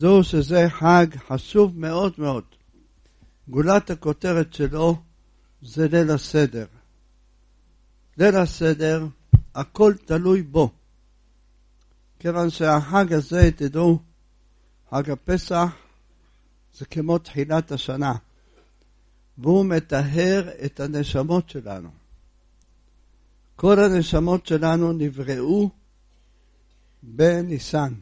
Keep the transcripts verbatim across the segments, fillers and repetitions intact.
זו שזה חג חשוב מאוד מאוד. גולת הכותרת שלו זה ליל הסדר. ליל הסדר, הכל תלוי בו. כיוון שהחג הזה, תדעו, חג הפסח, זה כמו תחילת השנה. והוא מטהר את הנשמות שלנו. כל הנשמות שלנו נבראו בניסן.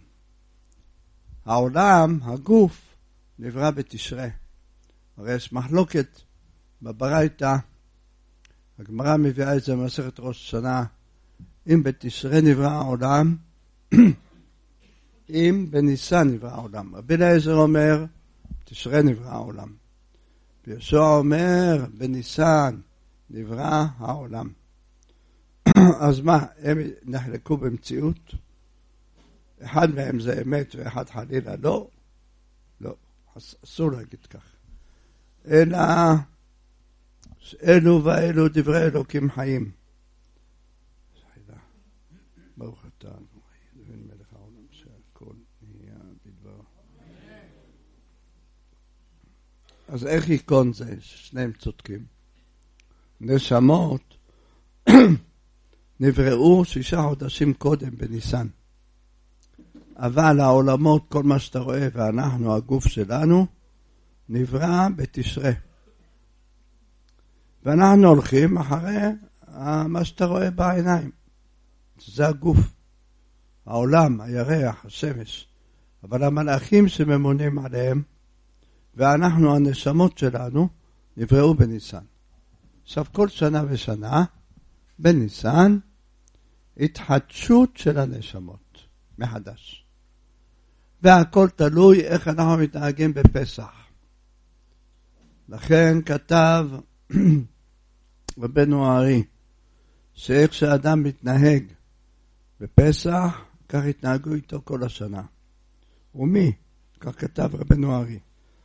העולם, הגוף, נברא בתשרה. הרי יש מחלוקת בברייתא, הגמרא מביאה את זה במסכת ראש השנה, אם בתשרה נברא העולם, אם בניסן נברא העולם. רבי אליעזר אומר, בתשרה נברא העולם. ויהושע אומר, בניסן נברא העולם. אז מה, הם נחלקו במציאות? אחד מהם זה אמת ואחד חלילה לא? לא, אסור להגיד כך. אלא אלו ואלו דברי אלוקים חיים. ברוך אתה אדוני מלך העולם שהכל נהיה בדברו. אז איך יקון זה? שניהם צודקים. נשמות נבראו שישה חודשים קודם בניסן. אבל העולמות, כל מה שאתה רואה, ואנחנו, הגוף שלנו, נברא בתשרה. ואנחנו הולכים אחרי מה שאתה רואה בעיניים. זה הגוף, העולם, הירח, השמש. אבל המלאכים שממונים עליהם, ואנחנו, הנשמות שלנו, נבראו בניסן. עכשיו, כל שנה ושנה, בניסן, התחדשות של הנשמות, מחדש. והכל תלוי איך אנחנו מתנהגים בפסח. לכן כתב רבנו הארי, שאיך שאדם מתנהג בפסח, כך התנהגו איתו כל השנה. ומי? כך כתב רבנו הארי.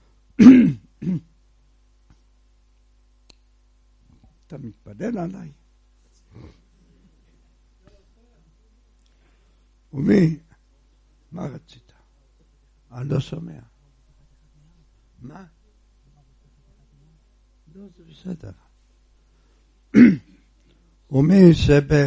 אתה מתפלל עליי? ומי? מה רצית? אני לא שומע. מה? לא, זה בסדר. ומי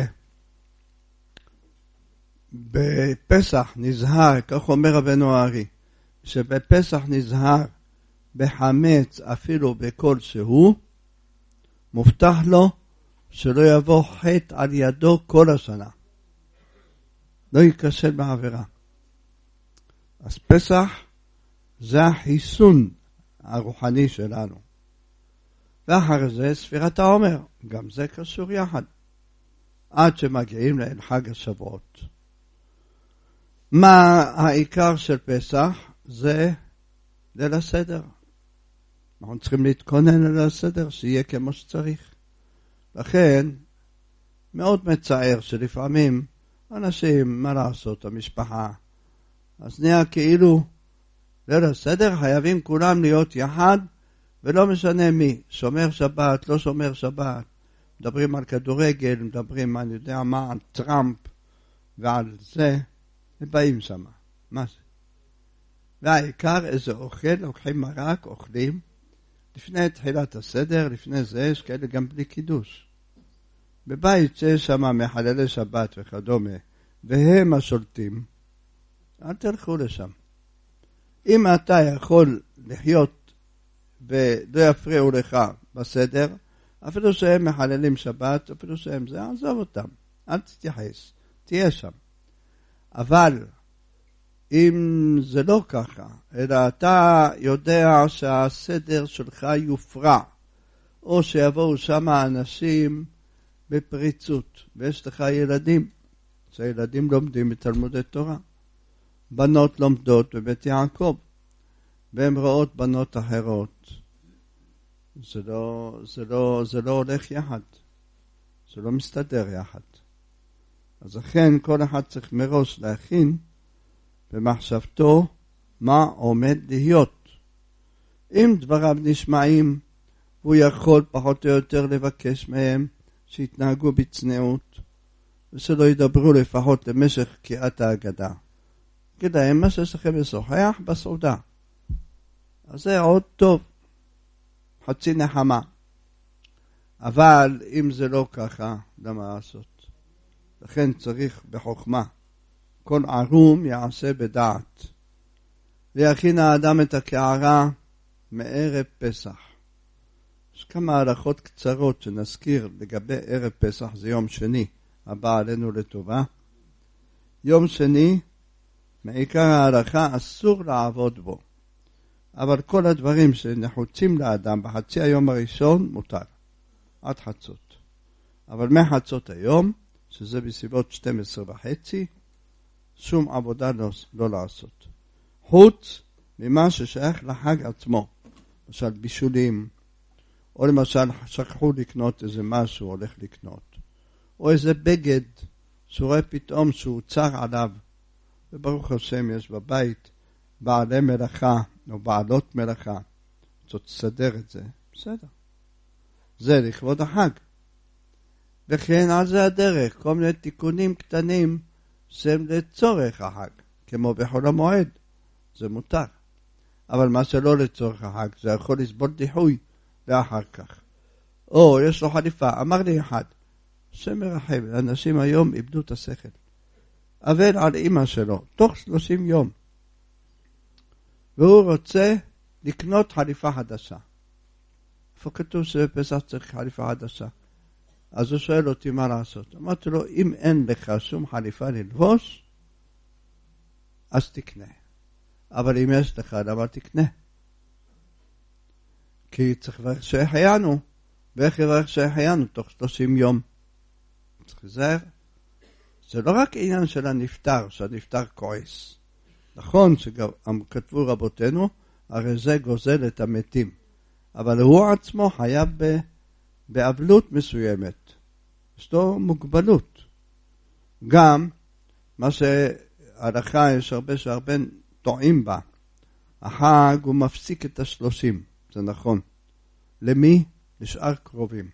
שבפסח נזהר, כך אומר רבנו הארי, שבפסח נזהר בחמץ אפילו בכל שהוא, מובטח לו שלא יבוא חטא על ידו כל השנה. לא ייכשל בעבירה. אז פסח זה החיסון הרוחני שלנו. ואחר זה ספירת העומר, גם זה קשור יחד. עד שמגיעים לאל חג השבועות. מה העיקר של פסח? זה ליל הסדר. אנחנו צריכים להתכונן לליל הסדר, שיהיה כמו שצריך. לכן, מאוד מצער שלפעמים אנשים, מה לעשות, המשפחה, אז נהיה כאילו, ליל הסדר חייבים כולם להיות יחד, ולא משנה מי, שומר שבת, לא שומר שבת, מדברים על כדורגל, מדברים, אני יודע מה, על טראמפ, ועל זה, ובאים שם. מה זה? והעיקר, איזה אוכל, לוקחים מרק, אוכלים, לפני תחילת הסדר, לפני זה, יש כאלה גם בלי קידוש. בבית שיש שם מחללי שבת וכדומה, והם השולטים, אל תלכו לשם. אם אתה יכול לחיות ולא יפריעו לך בסדר, אפילו שהם מחללים שבת, אפילו שהם זה, עזוב אותם. אל תתייחס, תהיה שם. אבל אם זה לא ככה, אלא אתה יודע שהסדר שלך יופרע, או שיבואו שם אנשים בפריצות, ויש לך ילדים, שהילדים לומדים בתלמודי תורה. בנות לומדות בבית יעקב, והן רואות בנות אחרות. זה לא, זה לא, זה לא הולך יחד. זה לא מסתדר יחד. אז לכן כל אחד צריך מראש להכין במחשבתו מה עומד להיות. אם דבריו נשמעים, הוא יכול פחות או יותר לבקש מהם שיתנהגו בצניעות, ושלא ידברו לפחות למשך קריאת ההגדה. כדאי מה שיש לכם לשוחח בסעודה. אז זה עוד טוב, חצי נחמה. אבל אם זה לא ככה, למה לעשות? לכן צריך בחוכמה. כל ערום יעשה בדעת. ויכין האדם את הקערה מערב פסח. יש כמה הלכות קצרות שנזכיר לגבי ערב פסח, זה יום שני, הבא עלינו לטובה. יום שני, מעיקר ההלכה, אסור לעבוד בו. אבל כל הדברים שנחוצים לאדם בחצי היום הראשון, מותר. עד חצות. אבל מחצות היום, שזה בסביבות שתים עשרה וחצי, שום עבודה לא, לא לעשות. חוץ ממה ששייך לחג עצמו. למשל בישולים, או למשל שכחו לקנות איזה משהו, הולך לקנות. או איזה בגד, שרואה פתאום שהוא צר עליו. וברוך השם יש בבית בעלי מלאכה, או בעלות מלאכה. זאת תסדר את זה, בסדר. זה לכבוד החג. וכן על זה הדרך, כל מיני תיקונים קטנים שהם לצורך החג, כמו בחול המועד, זה מותר. אבל מה שלא לצורך החג, זה יכול לסבול דיחוי לאחר כך. או יש לו חליפה, אמר לי אחד, שמרחם, אנשים היום איבדו את השכל. אבל על אמא שלו, תוך שלושים יום, והוא רוצה לקנות חליפה חדשה. איפה כתוב שבפסח צריך חליפה חדשה? אז הוא שואל אותי מה לעשות. אמרתי לו, אם אין לך שום חליפה ללבוש, אז תקנה. אבל אם יש לך, למה תקנה? כי צריך לברך שהחיינו. ואיך יברך שהחיינו? תוך שלושים יום. צריך לזהר. זה לא רק עניין של הנפטר, שהנפטר כועס. נכון שגם כתבו רבותינו, הרי זה גוזל את המתים. אבל הוא עצמו חייב ב... באבלות מסוימת. יש לו מוגבלות. גם מה שההלכה יש הרבה שהרבה טועים בה. החג הוא מפסיק את השלושים, זה נכון. למי? לשאר קרובים.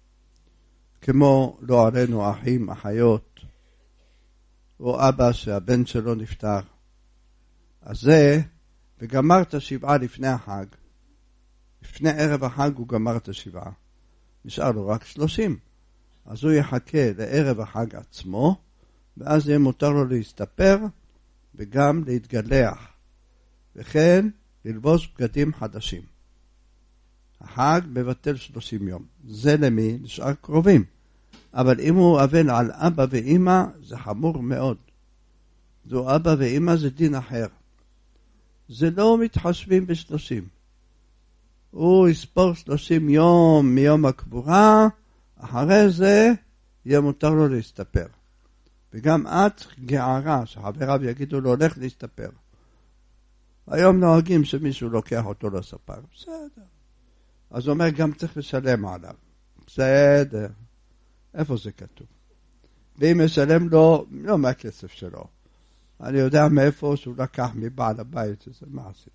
כמו לא עלינו אחים, אחיות, או אבא שהבן שלו נפטר. אז זה, וגמר את השבעה לפני החג. לפני ערב החג הוא גמר את השבעה. נשאר לו רק שלושים. אז הוא יחכה לערב החג עצמו, ואז יהיה מותר לו להסתפר, וגם להתגלח. וכן, ללבוש בגדים חדשים. החג מבטל שלושים יום. זה למי? נשאר קרובים. אבל אם הוא אבן על אבא ואמא, זה חמור מאוד. זו אבא ואמא זה דין אחר. זה לא מתחשבים בשלושים. הוא יספור שלושים יום מיום הקבורה, אחרי זה יהיה מותר לו להסתפר. וגם את גערה, שחבריו יגידו לו, הולך להסתפר. היום נוהגים שמישהו לוקח אותו לספר. בסדר. אז הוא אומר, גם צריך לשלם עליו. בסדר. איפה זה כתוב? ואם ישלם לו, לא מהכסף שלו. אני יודע מאיפה שהוא לקח מבעל הבית, שזה מעשי.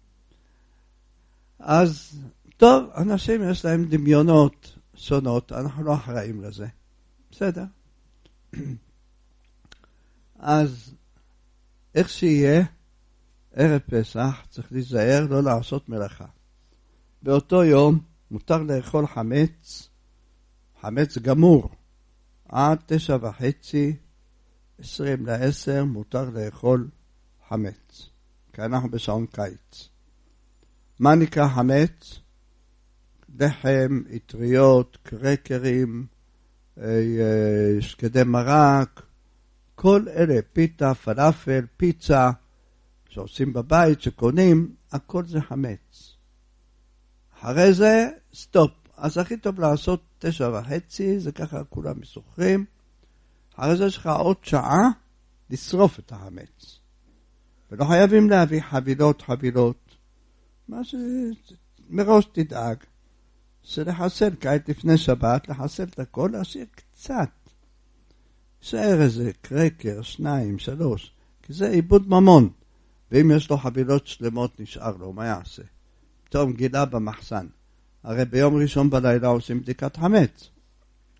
אז, טוב, אנשים יש להם דמיונות שונות, אנחנו לא אחראים לזה. בסדר. אז, איך שיהיה, ערב פסח צריך להיזהר לא לעשות מלאכה. באותו יום מותר לאכול חמץ, חמץ גמור, עד תשע וחצי, עשרים לעשר, מותר לאכול חמץ, כי אנחנו בשעון קיץ. מה נקרא חמץ? לחם, אטריות, קרקרים, שקדי מרק, כל אלה, פיתה, פלאפל, פיצה, שעושים בבית, שקונים, הכל זה חמץ. אחרי זה, סטופ. אז הכי טוב לעשות תשע וחצי, זה ככה כולם מסוחרים. אחרי זה יש לך עוד שעה לשרוף את החמץ. ולא חייבים להביא חבילות חבילות. מה ש... מראש תדאג. שלחסל כעת לפני שבת, לחסל את הכל, להשאיר קצת. שער איזה קרקר, שניים, שלוש. כי זה איבוד ממון. ואם יש לו חבילות שלמות נשאר לו, מה יעשה? פתאום גילה במחסן. הרי ביום ראשון בלילה עושים בדיקת חמץ.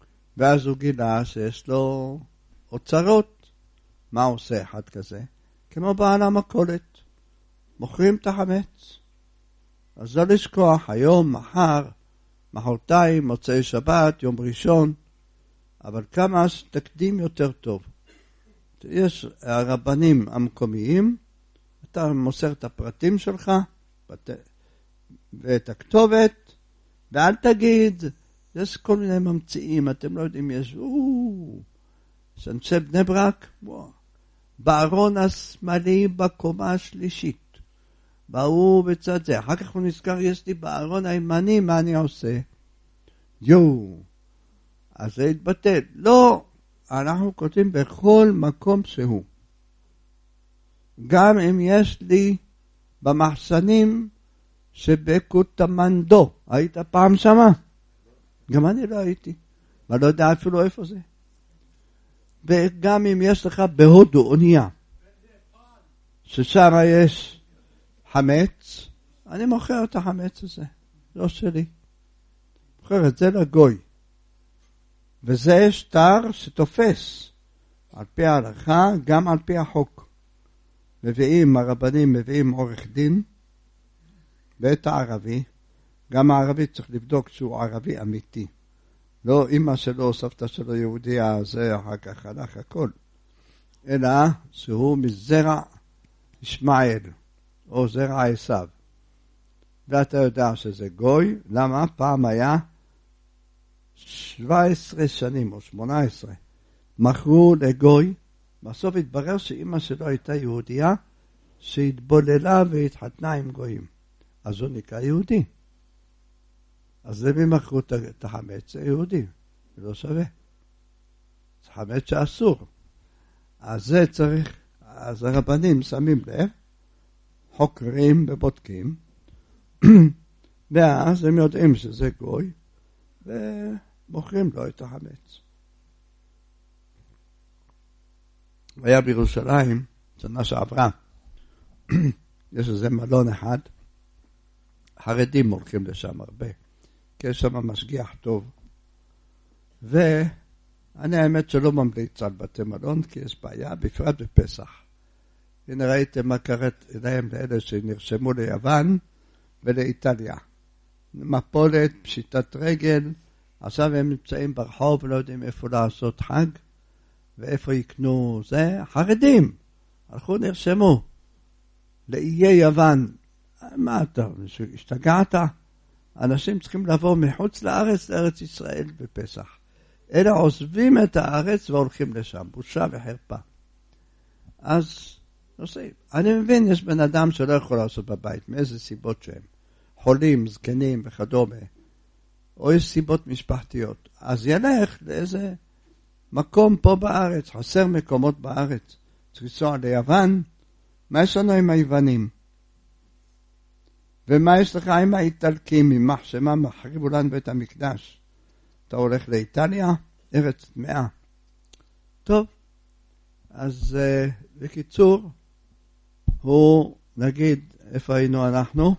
ואז הוא גילה שיש לו אוצרות. מה עושה אחד כזה? כמו בעל המכולת, מוכרים את החמץ. אז לא לשכוח, היום, מחר, מחרתיים, מוצאי שבת, יום ראשון, אבל כמה תקדים יותר טוב. יש הרבנים המקומיים, אתה מוסר את הפרטים שלך, ואת הכתובת, ואל תגיד, יש כל מיני ממציאים, אתם לא יודעים, יש, אוו, שאנשי בני ברק, וואו, בארון השמאלי בקומה השלישית, באו בצד זה, אחר כך הוא נזכר, יש לי בארון הימני, מה אני עושה? יואו, אז זה התבטל. לא, אנחנו כותבים בכל מקום שהוא. גם אם יש לי במחסנים שבקוטמנדו, היית פעם שמה? גם אני לא הייתי, אבל לא יודע אפילו איפה זה. וגם אם יש לך בהודו אונייה, ששם יש חמץ, אני מוכר את החמץ הזה, לא שלי. מוכר את זה לגוי. וזה שטר שתופס, על פי ההלכה, גם על פי החוק. מביאים, הרבנים מביאים עורך דין, ואת הערבי, גם הערבי צריך לבדוק שהוא ערבי אמיתי. לא אמא שלו, סבתא שלו יהודיה, זה אחר כך הלך הכל. אלא שהוא מזרע ישמעאל, או זרע עשיו. ואתה יודע שזה גוי, למה? פעם היה שבע עשרה שנים או שמונה עשרה. מכרו לגוי, בסוף התברר שאמא שלו הייתה יהודיה, שהתבוללה והתחתנה עם גויים. אז הוא נקרא יהודי. אז למי מכרו את החמץ? זה יהודי, זה לא שווה. זה חמץ שאסור. אז זה צריך, אז הרבנים שמים לב, חוקרים ובודקים, ואז הם יודעים שזה גוי, ומוכרים לו את החמץ. היה בירושלים, שנה שעברה, יש איזה מלון אחד, חרדים הולכים לשם הרבה, כי יש שם משגיח טוב, ואני האמת שלא ממליץ על בתי מלון, כי יש בעיה, בפרט בפסח. הנה ראיתם מה קראת להם לאלה שנרשמו ליוון ולאיטליה. מפולת, פשיטת רגל, עכשיו הם נמצאים ברחוב ולא יודעים איפה לעשות חג, ואיפה יקנו זה, חרדים, הלכו נרשמו, לאיי יוון. מה אתה, השתגעת? אנשים צריכים לבוא מחוץ לארץ, לארץ ישראל בפסח. אלה עוזבים את הארץ והולכים לשם, בושה וחרפה. אז, נוסעים. אני מבין, יש בן אדם שלא יכול לעשות בבית, מאיזה סיבות שהם. חולים, זקנים וכדומה. או יש סיבות משפחתיות. אז ילך לאיזה מקום פה בארץ, חסר מקומות בארץ. צריך לנסוע ליוון, מה יש לנו עם היוונים? ומה יש לך עם האיטלקים, עם מחשמה, מחריבו לנו בית המקדש? אתה הולך לאיטליה, ארץ טמאה. טוב, אז uh, בקיצור, הוא, נגיד, איפה היינו אנחנו?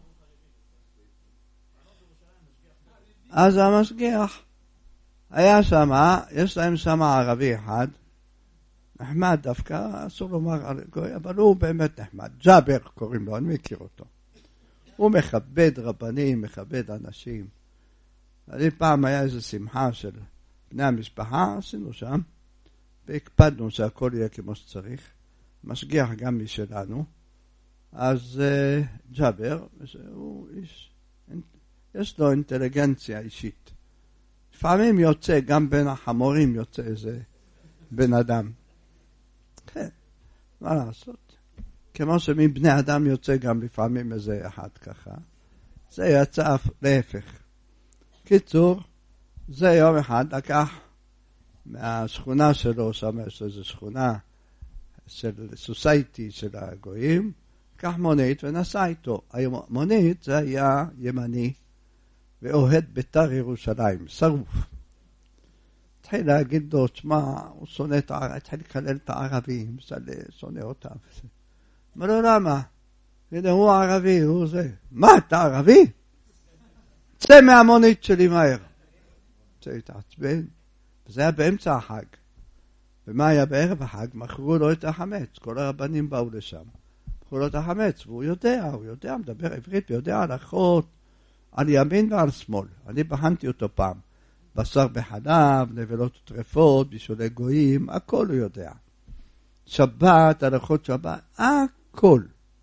אז המשגיח היה שם, יש להם שם ערבי אחד, נחמד דווקא, אסור לומר על גוי, אבל הוא באמת נחמד. ג'אבר קוראים לו, אני מכיר אותו. הוא מכבד רבנים, מכבד אנשים. אני פעם היה איזו שמחה של בני המשפחה, עשינו שם, והקפדנו שהכל יהיה כמו שצריך. משגיח גם משלנו. אז uh, ג'אבר, הוא איש, יש לו אינטליגנציה אישית. לפעמים יוצא, גם בין החמורים יוצא איזה בן אדם. כן, מה לעשות? כמו שמבני אדם יוצא גם לפעמים איזה אחד ככה. זה יצא להפך. קיצור, זה יום אחד לקח מהשכונה שלו, שם יש איזו שכונה של סוסייטי של הגויים, לקח מונית ונסע איתו. המונית זה היה ימני ואוהד בית"ר ירושלים, שרוף. התחיל להגיד לו, תשמע, הוא שונא את הערבים, התחיל לקלל את הערבים, שונא אותם. אמר לו, למה? הנה, הוא ערבי, הוא זה. מה, אתה ערבי? צא מהמונית שלי מהר. צא התעצבן, וזה היה באמצע החג. ומה היה בערב החג? מכרו לו את החמץ, כל הרבנים באו לשם, מכרו לו את החמץ, והוא יודע, הוא יודע, מדבר עברית, ויודע הלכות על ימין ועל שמאל. אני בחנתי אותו פעם, בשר בחלב, נבלות וטרפות, בישולי גויים, הכל הוא יודע. שבת, הלכות שבת, הכל.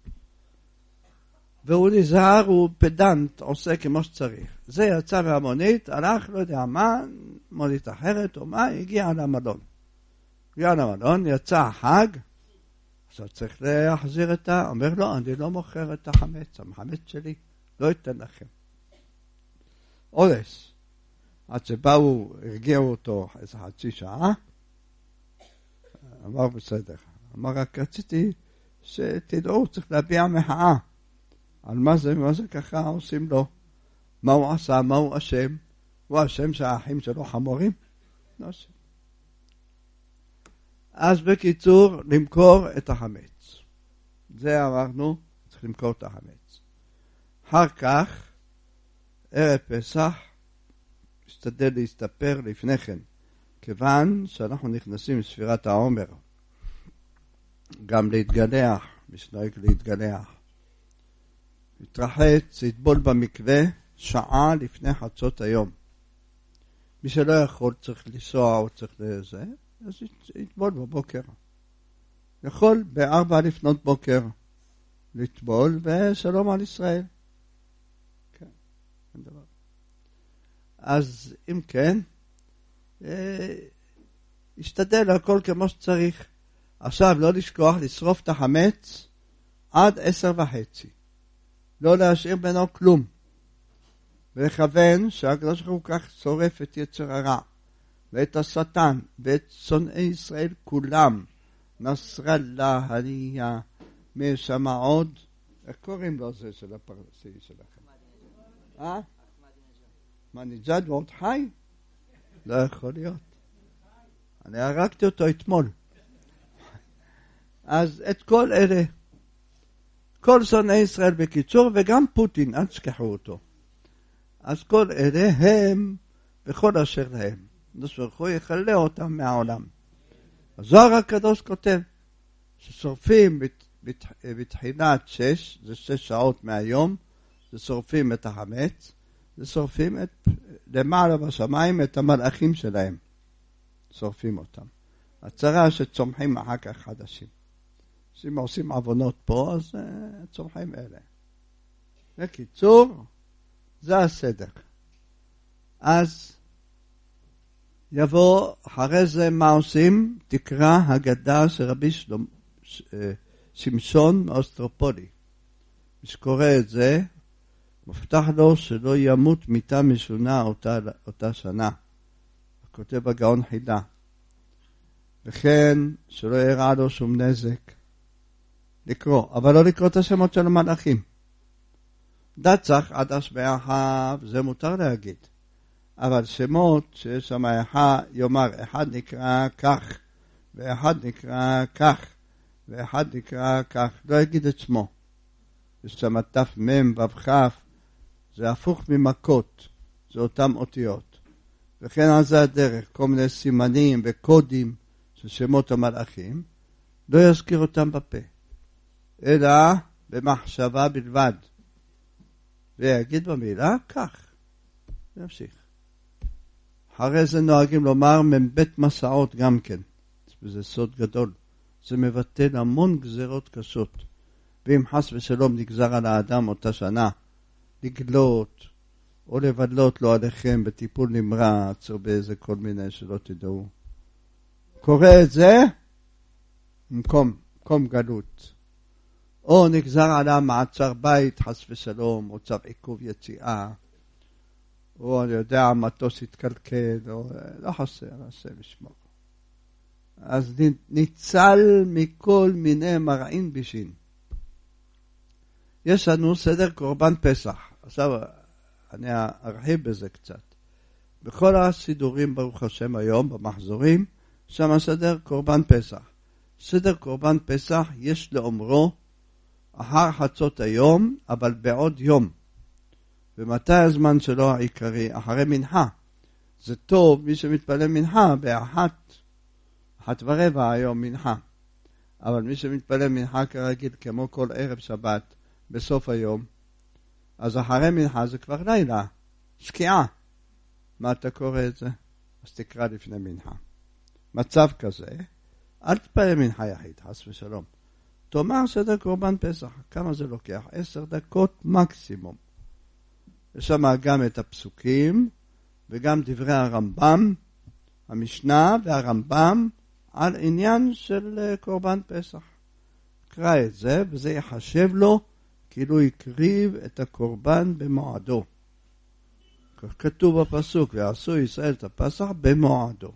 והוא נזהר, הוא פדנט, עושה כמו שצריך. זה יצא מהמונית, הלך, לא יודע מה, מונית אחרת או מה, הגיע למלון. הגיע למלון, יצא החג, עכשיו צריך להחזיר את ה... אומר לו, אני לא מוכר את החמץ, החמץ שלי, לא אתן לכם. אולס, עד שבאו, הרגיעו אותו איזה חצי שעה, אמר בסדר. אמר, רק רציתי שתדעו, צריך להביע מחאה. על מה זה, מה זה ככה עושים לו? מה הוא עשה, מה הוא אשם? הוא אשם שהאחים שלו חמורים? לא אשם. אז בקיצור, למכור את החמץ. זה אמרנו, צריך למכור את החמץ. אחר כך, ערב פסח, משתדל להסתפר לפני כן, כיוון שאנחנו נכנסים לספירת העומר, גם להתגלח, משנוהג להתגלח. להתרחץ, להתבול במקווה, שעה לפני חצות היום. מי שלא יכול צריך לנסוע או צריך לזה, אז יטבול בבוקר. יכול בארבע לפנות בוקר לטבול, ושלום על ישראל. כן, אין דבר. אז אם כן, ישתדל הכל כמו שצריך. עכשיו לא לשכוח לשרוף את החמץ עד עשר וחצי. לא להשאיר בינו כלום. ולכוון שהקדוש ברוך הוא כך שורף את יצר הרע ואת השטן ואת שונאי ישראל כולם. נסראללה, הנייה, מי שם עוד? איך קוראים לו זה של הפרסי שלכם? אה? אחמדינג'אד ועוד חי? לא יכול להיות. אני הרגתי אותו אתמול. אז את כל אלה, כל שונאי ישראל בקיצור, וגם פוטין, אל תשכחו אותו. אז כל אלה הם בכל אשר להם. נשברכו יחלה אותם מהעולם. הזוהר הקדוש כותב ששורפים בת, בת, בתחילת שש, זה שש שעות מהיום, זה שורפים את החמץ, זה שורפים את, למעלה בשמיים את המלאכים שלהם. שורפים אותם. הצרה שצומחים אחר כך חדשים. אם עושים עוונות פה, אז uh, צומחים אלה. בקיצור, זה הסדר. אז יבוא, אחרי זה מה עושים? תקרא הגדה של רבי שלום, ש, uh, שמשון מאוסטרופולי. מי שקורא את זה, מובטח לו שלא ימות מיתה משונה אותה, אותה שנה. כותב הגאון חידה. וכן, שלא יראה לו שום נזק. לקרוא, אבל לא לקרוא את השמות של המלאכים. דצח עד השבע אחת, זה מותר להגיד. אבל שמות שיש שם אחד, יאמר, אחד נקרא כך, ואחד נקרא כך, ואחד נקרא כך, לא יגיד את שמו. יש שם תף מם ובכף, זה הפוך ממכות, זה אותם אותיות. וכן על זה הדרך, כל מיני סימנים וקודים של שמות המלאכים, לא יזכיר אותם בפה, אלא במחשבה בלבד. ויגיד במילה כך. נמשיך. אחרי זה נוהגים לומר מבית מסעות גם כן. זה סוד גדול. זה מבטל המון גזרות קשות. ואם חס ושלום נגזר על האדם אותה שנה, לגלות או לבדלות לו עליכם בטיפול נמרץ או באיזה כל מיני שלא תדעו. קורא את זה במקום, במקום גלות. או נגזר עליו מעצר בית חס ושלום, או צו עיכוב יציאה, או אני יודע, מטוס התקלקל, או לא חסר, עשה לשמור. אז ניצל מכל מיני מרעין בישין. יש לנו סדר קורבן פסח. עכשיו אני ארחיב בזה קצת. בכל הסידורים ברוך השם היום, במחזורים, שם סדר קורבן פסח. סדר קורבן פסח יש לאומרו אחר חצות היום, אבל בעוד יום. ומתי הזמן שלו העיקרי? אחרי מנחה. זה טוב מי שמתפלל מנחה באחת אחת ורבע היום מנחה. אבל מי שמתפלל מנחה כרגיל, כמו כל ערב שבת, בסוף היום, אז אחרי מנחה זה כבר לילה, שקיעה. מה אתה קורא את זה? אז תקרא לפני מנחה. מצב כזה, אל תתפלל מנחה יחיד, חס ושלום. תאמר סדר קורבן פסח, כמה זה לוקח? עשר דקות מקסימום. יש שם גם את הפסוקים, וגם דברי הרמב"ם, המשנה והרמב"ם, על עניין של קורבן פסח. קרא את זה, וזה יחשב לו כאילו הקריב את הקורבן במועדו. כך כתוב בפסוק, ועשו ישראל את הפסח במועדו.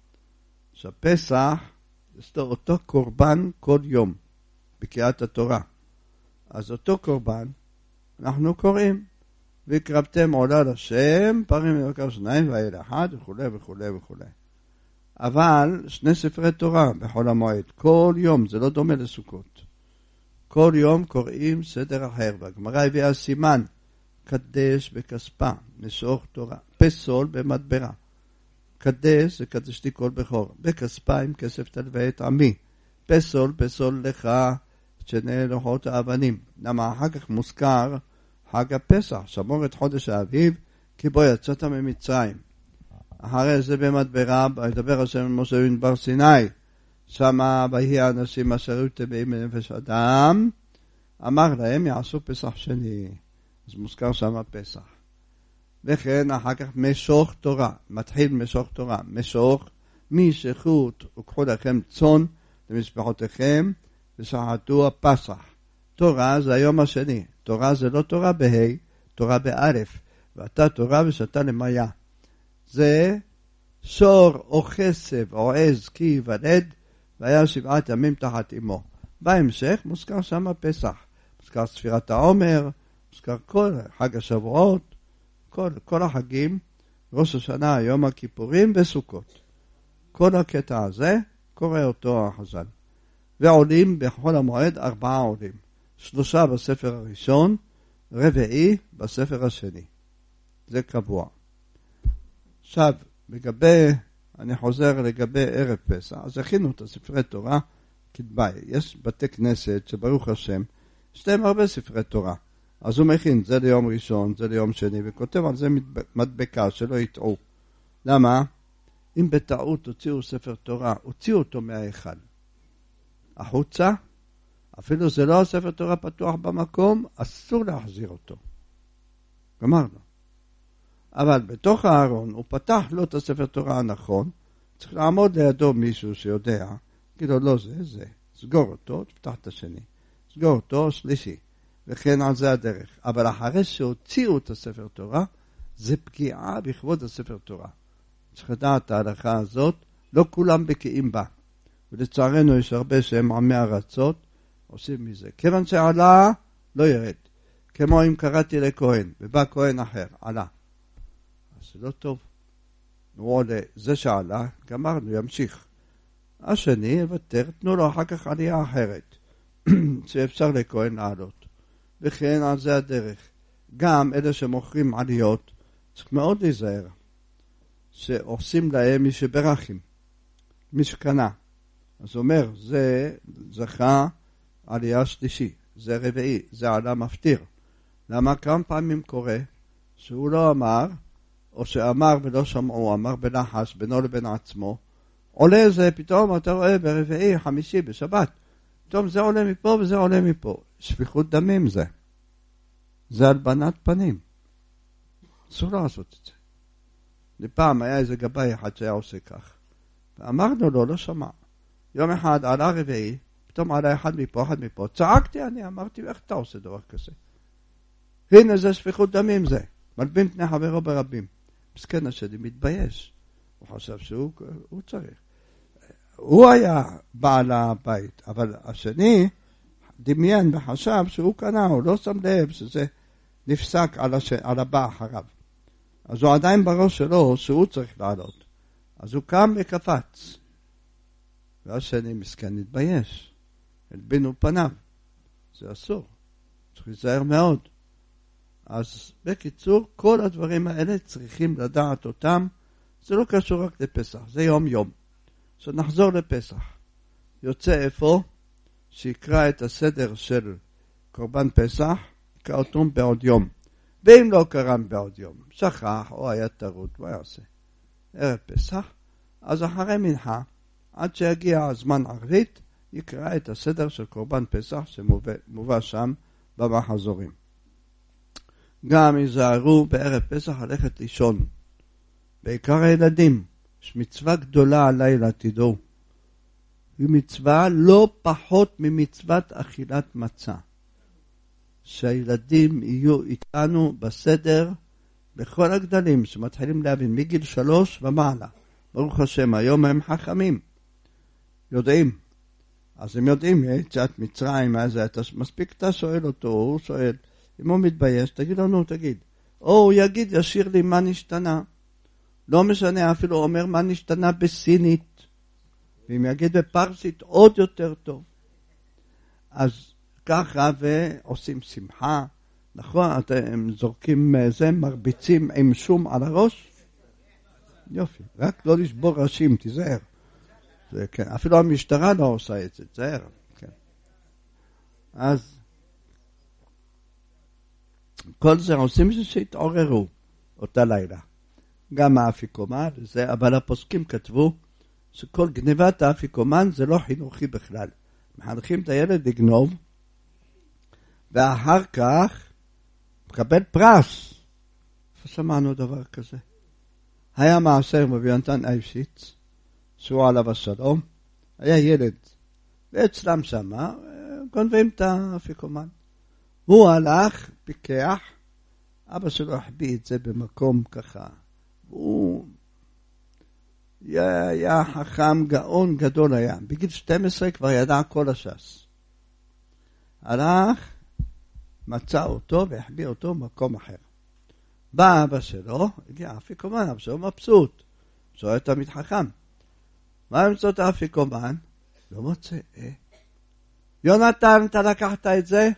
שהפסח, זה אותו קורבן כל יום, בקריאת התורה. אז אותו קורבן, אנחנו קוראים, והקרבתם עולה לשם, פרים מבקר שניים ואל אחד, וכו' וכו' וכו'. אבל שני ספרי תורה בחול המועד, כל יום, זה לא דומה לסוכות. כל יום קוראים סדר אחר, והגמרא הביאה סימן, קדש בכספה, משוך תורה, פסול במדברה. קדש זה קדשתי כל בכור, בכספה עם כסף תלווה את עמי. פסול, פסול לך, שני לוחות האבנים. למה אחר כך מוזכר חג הפסח, שמור את חודש האביב, כי בו יצאת ממצרים. אחרי זה במדברה, ידבר השם משה במדבר סיני, שמה ויהי האנשים אשר היו טבעים בנפש אדם, אמר להם יעשו פסח שני. אז מוזכר שם פסח. וכן אחר כך משוך תורה, מתחיל משוך תורה, משוך משכות, וקחו לכם צאן למשפחותיכם, ושחטו הפסח. תורה זה היום השני, תורה זה לא תורה בה', תורה באלף, ואתה תורה ושתה למיה. זה שור או חסב או עז כי ייוולד, והיה שבעת ימים תחת אמו. בהמשך מוזכר שם הפסח, מוזכר ספירת העומר, מוזכר כל חג השבועות, כל, כל החגים, ראש השנה, יום הכיפורים וסוכות. כל הקטע הזה קורא אותו החז"ל. ועולים בחול המועד ארבעה עולים. שלושה בספר הראשון, רביעי בספר השני. זה קבוע. עכשיו, לגבי, אני חוזר לגבי ערב פסח, אז הכינו את הספרי תורה כדבעי. יש בתי כנסת שברוך השם, יש להם הרבה ספרי תורה. אז הוא מכין, זה ליום ראשון, זה ליום שני, וכותב על זה מדבקה, שלא יטעו. למה? אם בטעות הוציאו ספר תורה, הוציאו אותו מההיכל. החוצה, אפילו זה לא הספר תורה פתוח במקום, אסור להחזיר אותו. גמרנו. אבל בתוך הארון, הוא פתח לו את הספר תורה הנכון, צריך לעמוד לידו מישהו שיודע, כאילו לא זה, זה. סגור אותו, תפתח את השני. סגור אותו, שלישי. וכן על זה הדרך. אבל אחרי שהוציאו את הספר תורה, זה פגיעה בכבוד הספר תורה. צריך לדעת ההלכה הזאת, לא כולם בקיאים בה. ולצערנו יש הרבה שהם עמי ארצות, עושים מזה. כיוון שעלה, לא ירד. כמו אם קראתי לכהן, ובא כהן אחר, עלה. אז זה לא טוב. הוא עולה, זה שעלה, גמרנו, ימשיך. השני יוותר, תנו לו אחר כך עלייה אחרת, שאפשר לכהן לעלות. וכן על זה הדרך. גם אלה שמוכרים עליות, צריך מאוד להיזהר, שעושים להם מי שברכם, מי שקנה. אז אומר, זה זכה עלייה שלישי, זה רביעי, זה עלה מפתיר. למה כמה פעמים קורה שהוא לא אמר, או שאמר ולא שמעו, אמר בלחש בינו לבין עצמו, עולה זה פתאום, אתה רואה ברביעי, חמישי, בשבת, פתאום זה עולה מפה וזה עולה מפה. שפיכות דמים זה. זה הלבנת פנים. אסור לעשות את זה. לפעם היה איזה גבאי אחד שהיה עושה כך. ואמרנו לו, לא שמע. יום אחד עלה רביעי, פתאום עלה אחד מפה, אחד מפה. צעקתי אני, אמרתי, איך אתה עושה דבר כזה? הנה זה שפיכות דמים זה. מלבין פני חברו ברבים. מסכן השני מתבייש. הוא חשב שהוא הוא צריך. הוא היה בעל הבית, אבל השני דמיין וחשב שהוא קנה, הוא לא שם לב שזה נפסק על, הש... על הבא אחריו. אז הוא עדיין בראש שלו שהוא צריך לעלות. אז הוא קם וקפץ. והשני מסכן נתבייש. הלבינו פניו. זה אסור. צריך להיזהר מאוד. אז בקיצור, כל הדברים האלה צריכים לדעת אותם. זה לא קשור רק לפסח, זה יום יום. עכשיו נחזור לפסח. יוצא איפה? שיקרא את הסדר של קורבן פסח, יקרא אותו בעוד יום. ואם לא קרם בעוד יום, שכח או היה טרוד, מה יעשה? ערב פסח, אז אחרי מנחה, עד שיגיע הזמן ערבית, יקרא את הסדר של קורבן פסח שמובא שם במחזורים. גם יזהרו בערב פסח ללכת לישון. בעיקר הילדים, יש מצווה גדולה הלילה, תדעו. היא מצווה לא פחות ממצוות אכילת מצה. שהילדים יהיו איתנו בסדר בכל הגדלים שמתחילים להבין מגיל שלוש ומעלה. ברוך השם, היום הם חכמים. יודעים. אז הם יודעים, יציאת מצרים, אז אתה מספיק, אתה שואל אותו, הוא שואל. אם הוא מתבייש, תגיד לנו, תגיד. או הוא יגיד, ישיר לי מה נשתנה. לא משנה, אפילו אומר מה נשתנה בסינית. ואם יגיד בפרסית, עוד יותר טוב. אז ככה ועושים שמחה. נכון, אתם זורקים זה, מרביצים עם שום על הראש. יופי, רק לא לשבור ראשים, תיזהר. זה, כן, אפילו המשטרה לא עושה את זה, תיזהר. כן. אז כל זה עושים שהתעוררו אותה לילה. גם האפיקומן, זה, אבל הפוסקים כתבו שכל גניבת האפיקומן זה לא חינוכי בכלל. מחנכים את הילד לגנוב, ואחר כך מקבל פרס. שמענו דבר כזה. היה מעשר רבי יונתן אייבשיץ, שהוא עליו השלום, היה ילד, ואצלם שמה, גונבים את האפיקומן. הוא הלך, פיקח, אבא שלו החביא את זה במקום ככה. הוא היה, היה חכם, גאון גדול היה. בגיל שתים עשרה כבר ידע כל הש"ס. הלך, מצא אותו והחביא אותו במקום אחר. בא אבא שלו, הגיע האפיקומן, אבא שלו מבסוט. שואל את המתחכם. מה אמצוא את האפיקומן? לא מוצא. אה. יונתן, אתה לקחת את זה?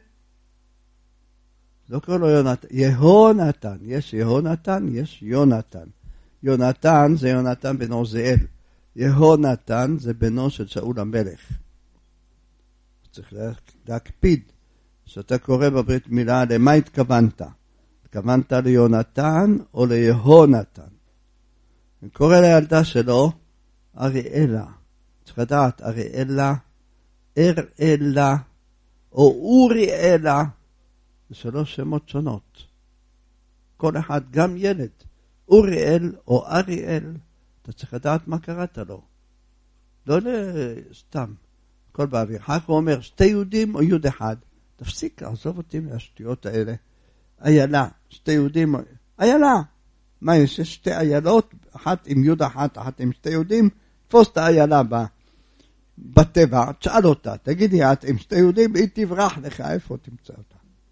לא קורא לו יונתן. יהונתן. יש יהונתן, יש יונתן. יונתן זה יונתן בן עוזיאל. יהונתן זה בנו של שאול המלך. צריך להקפיד. שאתה קורא בברית מילה, למה התכוונת? התכוונת ליונתן או ליהונתן? אני קורא לילדה שלו, אריאלה. צריך לדעת, אריאלה, אראלה, או אוריאלה, זה שלוש שמות שונות. כל אחד, גם ילד, אוריאל או אריאל, אתה צריך לדעת מה קראת לו. לא סתם, הכל באוויר. כך הוא אומר, שתי יהודים או יהוד אחד. תפסיק, עזוב אותי מהשטויות האלה. איילה, שתי יהודים, איילה. מה יש? יש שתי איילות, אחת עם יהוד אחת, אחת עם שתי יהודים, תפוס את האיילה בה. בטבע, תשאל אותה, תגידי, את עם שתי יהודים, היא תברח לך, איפה תמצא אותה?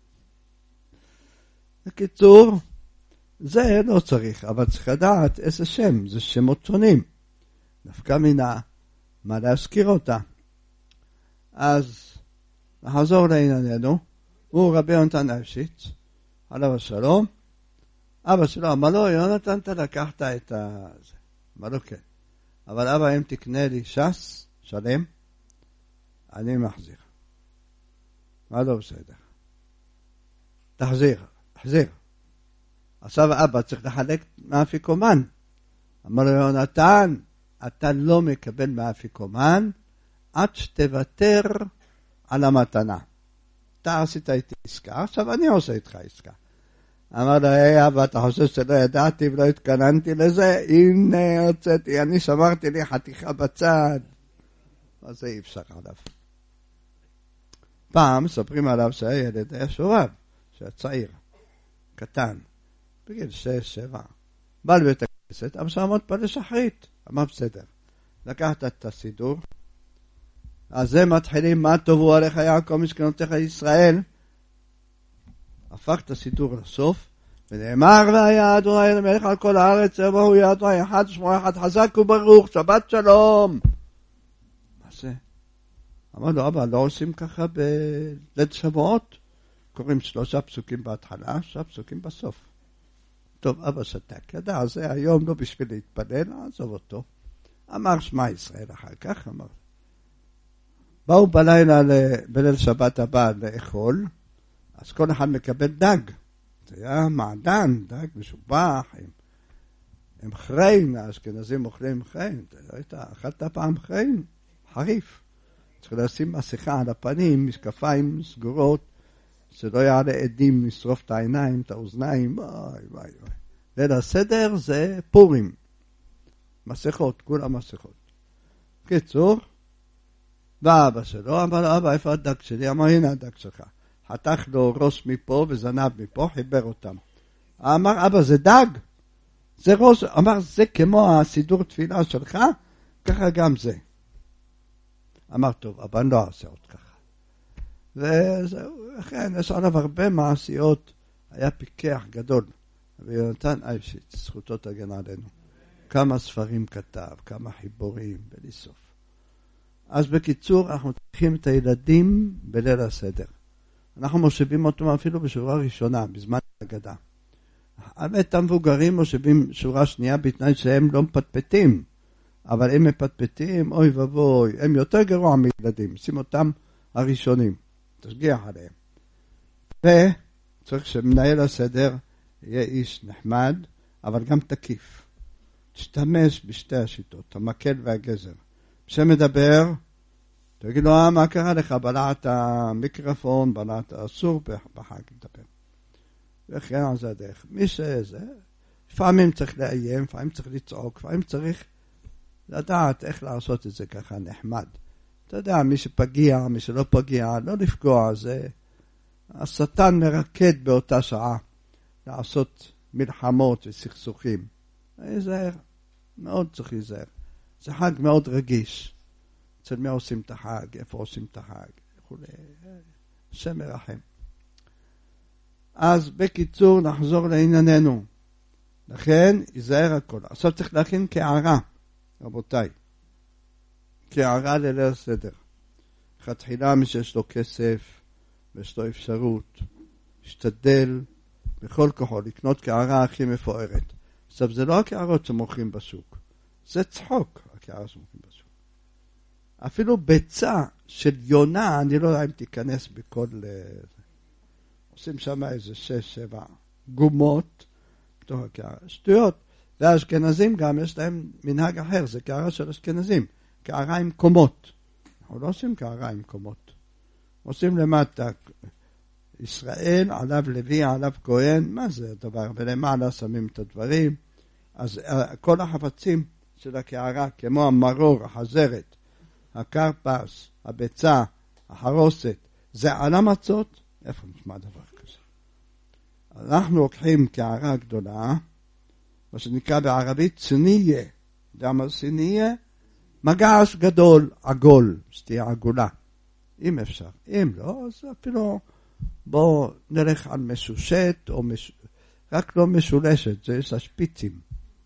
בקיצור, זה לא צריך, אבל צריך לדעת איזה שם, זה שמות שונים. דווקא מינה, מה להזכיר אותה. אז נחזור לענייננו, הוא רבי יונתן אייבשיץ, עליו השלום, אבא שלו אמר לו, יונתן, אתה לקחת את ה... אמר לו, כן. אבל אבא, אם תקנה לי ש"ס שלם, אני מחזיר. מה לא בסדר? תחזיר, תחזיר. עכשיו אבא צריך לחלק מהאפיקומן. אמר לו, יונתן, אתה לא מקבל מהאפיקומן, עד שתוותר על המתנה. אתה עשית איתי עסקה, עכשיו אני עושה איתך עסקה. אמר לו, היי אבא, אתה חושב שלא ידעתי ולא התכננתי לזה? הנה הוצאתי, אני שמרתי לי חתיכה בצד. אז זה אי אפשר עליו. פעם מספרים עליו שהילד היה שובב, שהיה צעיר, קטן, בגיל שש, שבע. בא לבית הכנסת, אבל שעמוד פה לשחרית. אמר בסדר. לקחת את הסידור, אז זה מתחילים, מה טובו עליך יעקב משכנותיך ישראל. הפך את הסידור לסוף, ונאמר והיה אדוני למלך על כל הארץ, ובהו יהיה אדוני אחד שמו אחד חזק וברוך, שבת שלום. מה זה? אמר לו, אבא, לא עושים ככה בליל שבועות? קוראים שלושה פסוקים בהתחלה, שלושה פסוקים בסוף. טוב, אבא שתק, ידע, זה היום לא בשביל להתפלל, עזוב אותו. אמר שמע ישראל אחר כך, אמר. באו בלילה, בליל שבת הבא לאכול, אז כל אחד מקבל דג. זה היה מעדן, דג משובח, עם, עם חרין, האשכנזים אוכלים חרין. אכלת פעם חרין? חריף. צריך לשים מסכה על הפנים, משקפיים סגורות, שלא יעלה עדים לשרוף את העיניים, את האוזניים, וואי וואי וואי. ליל הסדר זה פורים. מסכות, כולה מסכות. קיצור, ואבא שלו אמר לו, אבא, איפה הדג שלי? אמר, הנה הדג שלך. חתך לו ראש מפה וזנב מפה, חיבר אותם. אמר, אבא, זה דג? זה ראש, אמר, זה כמו הסידור תפילה שלך? ככה גם זה. אמר, טוב, אבא, אני לא אעשה עוד ככה. וזהו, לכן, יש עליו הרבה מעשיות, היה פיקח גדול. ויונתן אייבשיץ, זכותו תגן עלינו. כמה ספרים כתב, כמה חיבורים, בלי סוף. אז בקיצור, אנחנו צריכים את הילדים בליל הסדר. אנחנו מושבים אותם אפילו בשורה ראשונה, בזמן הגדה. את המבוגרים מושבים שורה שנייה בתנאי שהם לא מפטפטים. אבל הם מפטפטים, אוי ובוי, הם יותר גרוע מילדים. שים אותם הראשונים. תשגיח עליהם. וצריך שמנהל הסדר יהיה איש נחמד, אבל גם תקיף. תשתמש בשתי השיטות, המקל והגזר. כשמדבר, תגיד לו, אה, מה קרה לך? בלעת המיקרופון, בלעת אסור בחג לדבר. וכן על זה הדרך. מי שזה, לפעמים צריך לאיים, לפעמים צריך לצעוק, לפעמים צריך לדעת איך לעשות את זה ככה נחמד. אתה יודע, מי שפגיע, מי שלא פגיע, לא לפגוע, זה השטן מרקד באותה שעה לעשות מלחמות וסכסוכים. להיזהר, מאוד צריך להיזהר. זה חג מאוד רגיש. אצל מי עושים את החג, איפה עושים את החג, וכולי. השם מרחם. אז בקיצור נחזור לענייננו. לכן ייזהר הכל. עכשיו צריך להכין קערה, רבותיי. קערה לליל הסדר. תחילה מי שיש לו כסף ויש לו אפשרות, ישתדל בכל כוחו לקנות קערה הכי מפוארת. עכשיו זה לא הקערות שמוכרים בשוק. זה צחוק, הקערה שמוכרים בשוק. אפילו ביצה של יונה, אני לא יודע אם תיכנס בכל... עושים שם איזה שש, שבע גומות, בתוך הקערה. שטויות. והאשכנזים גם יש להם מנהג אחר, זה קערה של אשכנזים. קערה עם קומות. אנחנו לא עושים קערה עם קומות. עושים למטה ישראל, עליו לוי, עליו כהן, מה זה הדבר? ולמעלה שמים את הדברים. אז כל החפצים של הקערה, כמו המרור, החזרת, הקרפס, הביצה, החרוסת, זה על המצות? איפה נשמע דבר כזה? אנחנו לוקחים קערה גדולה, מה שנקרא בערבית צניה. למה צניה? מגש גדול, עגול, שתהיה עגולה. אם אפשר. אם לא, אז אפילו בואו נלך על משושת, או מש... רק לא משולשת, זה יש השפיצים.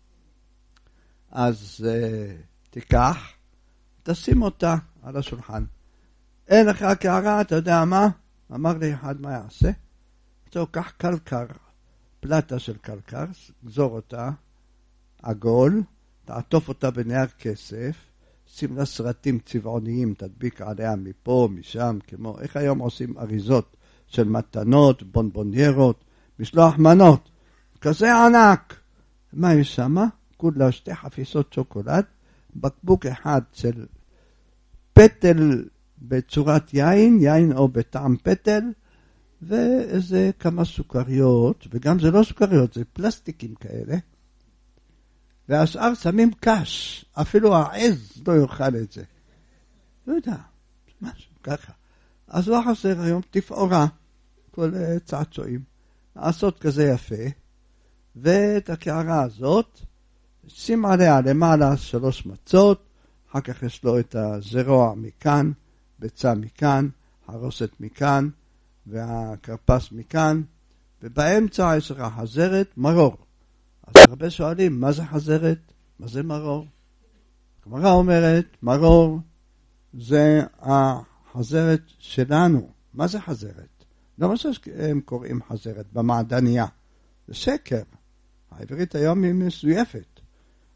אז uh, תיקח, תשים אותה על השולחן. אין לך קערה, אתה יודע מה? אמר לי אחד מה יעשה? אתה קח קלקר, פלטה של קלקר, גזור אותה, עגול, תעטוף אותה בנייר כסף, שים לה סרטים צבעוניים, תדביק עליה מפה, משם, כמו, איך היום עושים אריזות של מתנות, בונבוניירות, משלוח מנות, כזה ענק. מה יש שמה? כולה שתי חפיסות שוקולד, בקבוק אחד של פטל בצורת יין, יין או בטעם פטל, ואיזה כמה סוכריות, וגם זה לא סוכריות, זה פלסטיקים כאלה, והשאר שמים קש, אפילו העז לא יאכל את זה. לא יודע, משהו ככה. אז לא חסר היום תפאורה, כל צעצועים, לעשות כזה יפה, ואת הקערה הזאת, שים עליה למעלה שלוש מצות, אחר כך יש לו את הזרוע מכאן, ביצה מכאן, חרוסת מכאן, והקרפס מכאן, ובאמצע יש לך חזרת, מרור. אז הרבה שואלים, מה זה חזרת? מה זה מרור? הגמרא אומרת, מרור זה החזרת שלנו. מה זה חזרת? לא מה שהם קוראים חזרת, במעדניה. זה שקר. העברית היום היא מסויפת.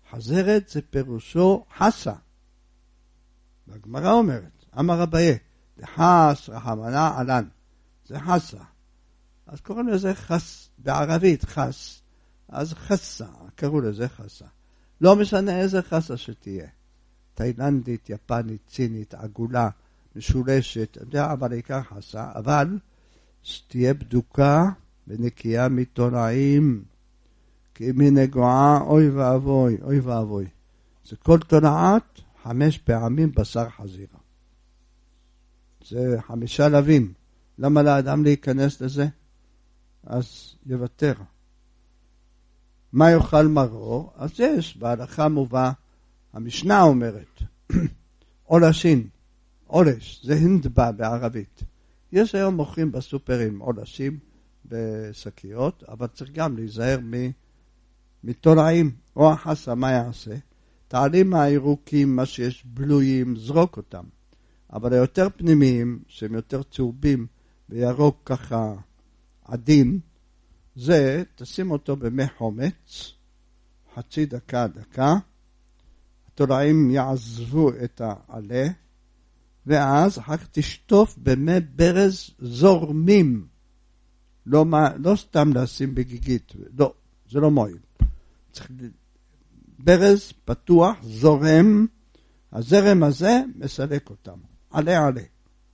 חזרת זה פירושו חסה. והגמרא אומרת, אמר אביי, דחס רחמנא עלן, זה חסה. אז קוראים לזה חס, בערבית חס, אז חסה, קראו לזה חסה. לא משנה איזה חסה שתהיה. תאילנדית, יפנית, צינית, עגולה, משולשת, אבל העיקר חסה, אבל שתהיה בדוקה ונקייה מתולעים, כי אם היא נגועה, אוי ואבוי, אוי ואבוי. זה כל תולעת, חמש פעמים בשר חזירה. זה חמישה לבים. למה לאדם להיכנס לזה? אז יוותר. מה יאכל מרור? אז יש, בהלכה מובא, המשנה אומרת, עולשין, עולש, זה הינדבה בערבית. יש היום מוכרים בסופרים עולשים בשקיות, אבל צריך גם להיזהר מתולעים. או החסה, מה יעשה? תעלים מהירוקים, מה שיש בלויים, זרוק אותם. אבל היותר פנימיים, שהם יותר צהובים, וירוק ככה עדין, זה, תשים אותו במי חומץ, חצי דקה, דקה, התולעים יעזבו את העלה, ואז אחר כך תשטוף במי ברז זורמים. לא, לא סתם לשים בגיגית, לא, זה לא מועיל. צריך ברז פתוח, זורם, הזרם הזה מסלק אותם. עלה עלה.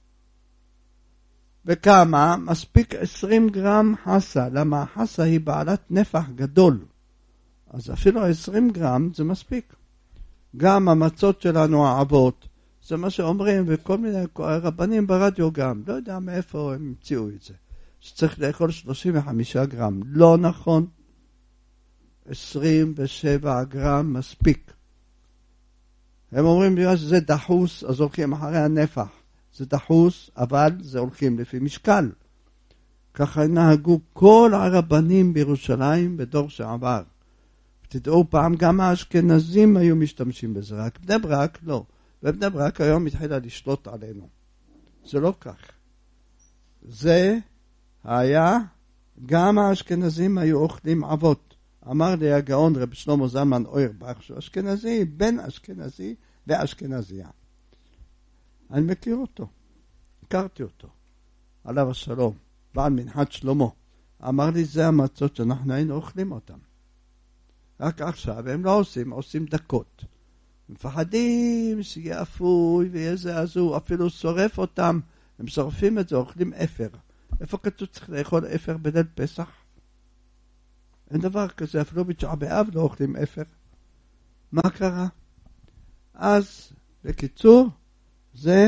וכמה? מספיק עשרים גרם חסה. למה החסה היא בעלת נפח גדול. אז אפילו עשרים גרם זה מספיק. גם המצות שלנו העבות, זה מה שאומרים, וכל מיני רבנים ברדיו גם, לא יודע מאיפה הם המציאו את זה. שצריך לאכול שלושים וחמישה גרם. לא נכון. עשרים ושבע גרם מספיק. הם אומרים בגלל שזה דחוס, אז הולכים אחרי הנפח. זה דחוס, אבל זה הולכים לפי משקל. ככה נהגו כל הרבנים בירושלים בדור שעבר. תדעו פעם גם האשכנזים היו משתמשים בזה, רק בני ברק לא. ובני ברק היום התחילה לשלוט עלינו. זה לא כך. זה היה, גם האשכנזים היו אוכלים אבות. אמר לי הגאון רב שלמה זלמן אוירבך, שהוא אשכנזי, בן אשכנזי ואשכנזיה. אני מכיר אותו, הכרתי אותו, עליו השלום, בעל מנחת שלמה. אמר לי, זה המצות שאנחנו היינו אוכלים אותם. רק עכשיו הם לא עושים, עושים דקות. מפחדים שיהיה אפוי ויהיה זעזוע, אפילו שורף אותם, הם שורפים את זה, אוכלים אפר. איפה כתוב צריך לאכול אפר בליל פסח? אין דבר כזה, אפילו בתשעה באב לא אוכלים אפר. מה קרה? אז, בקיצור, זה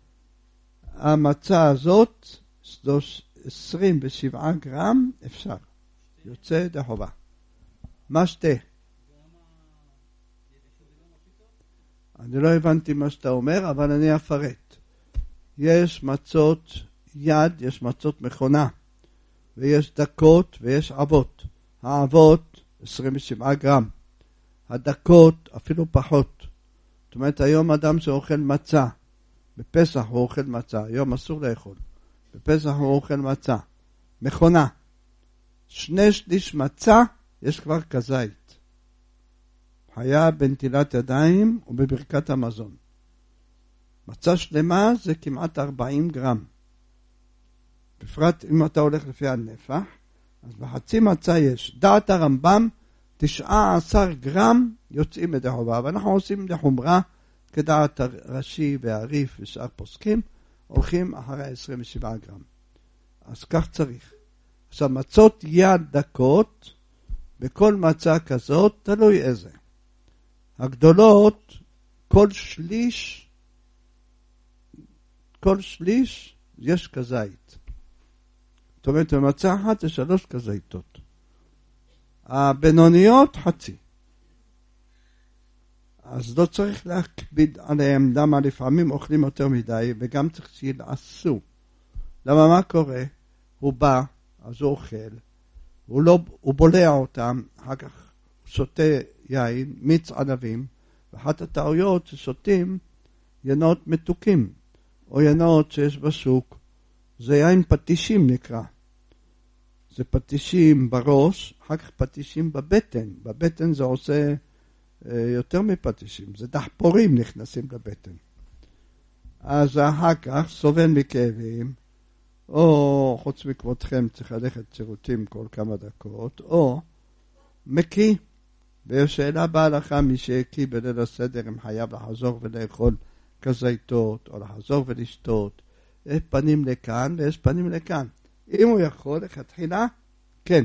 המצה הזאת, עשרים ושבעה גרם, אפשר. יוצא דחובה. מה שתה? אני לא הבנתי מה שאתה אומר, אבל אני אפרט. יש מצות יד, יש מצות מכונה, ויש דקות ויש אבות. האבות עשרים ושבעה גרם, הדקות אפילו פחות. זאת אומרת, היום אדם שאוכל מצה, בפסח הוא אוכל מצה, היום אסור לאכול, בפסח הוא אוכל מצה, מכונה, שני שליש מצה יש כבר כזית, היה בנטילת ידיים ובברכת המזון. מצה שלמה זה כמעט ארבעים גרם, בפרט אם אתה הולך לפי הנפח. אז בחצי מצה יש, דעת הרמב"ם, תשעה עשר גרם יוצאים מדחובה, ואנחנו עושים לחומרה, כדעת הרש"י והריף ושאר פוסקים, הולכים אחרי עשרים ושבעה גרם. אז כך צריך. עכשיו, מצות יד דקות, בכל מצה כזאת, תלוי איזה. הגדולות, כל שליש, כל שליש, יש כזית. זאת אומרת, במצה אחת זה שלוש כזיתות. הבינוניות חצי. אז לא צריך להקביד עליהם, למה לפעמים אוכלים יותר מדי, וגם צריך שילעשו. למה מה קורה? הוא בא, אז הוא אוכל, הוא, לא, הוא בולע אותם, אחר כך שותה יין, מיץ ענבים, ואחת הטעויות ששותים ינות מתוקים, או ינות שיש בשוק, זה יין פטישים נקרא. זה פטישים בראש, אחר כך פטישים בבטן. בבטן זה עושה יותר מפטישים, זה דחפורים נכנסים לבטן. אז אחר כך סובל מכאבים, או חוץ מכבודכם צריך ללכת שירותים כל כמה דקות, או מקיא. ויש שאלה בהלכה, מי שהקיא בליל הסדר אם חייב לחזור ולאכול כזיתות, או לחזור ולשתות. יש פנים לכאן ויש פנים לכאן. אם הוא יכול, לכתחילה, כן.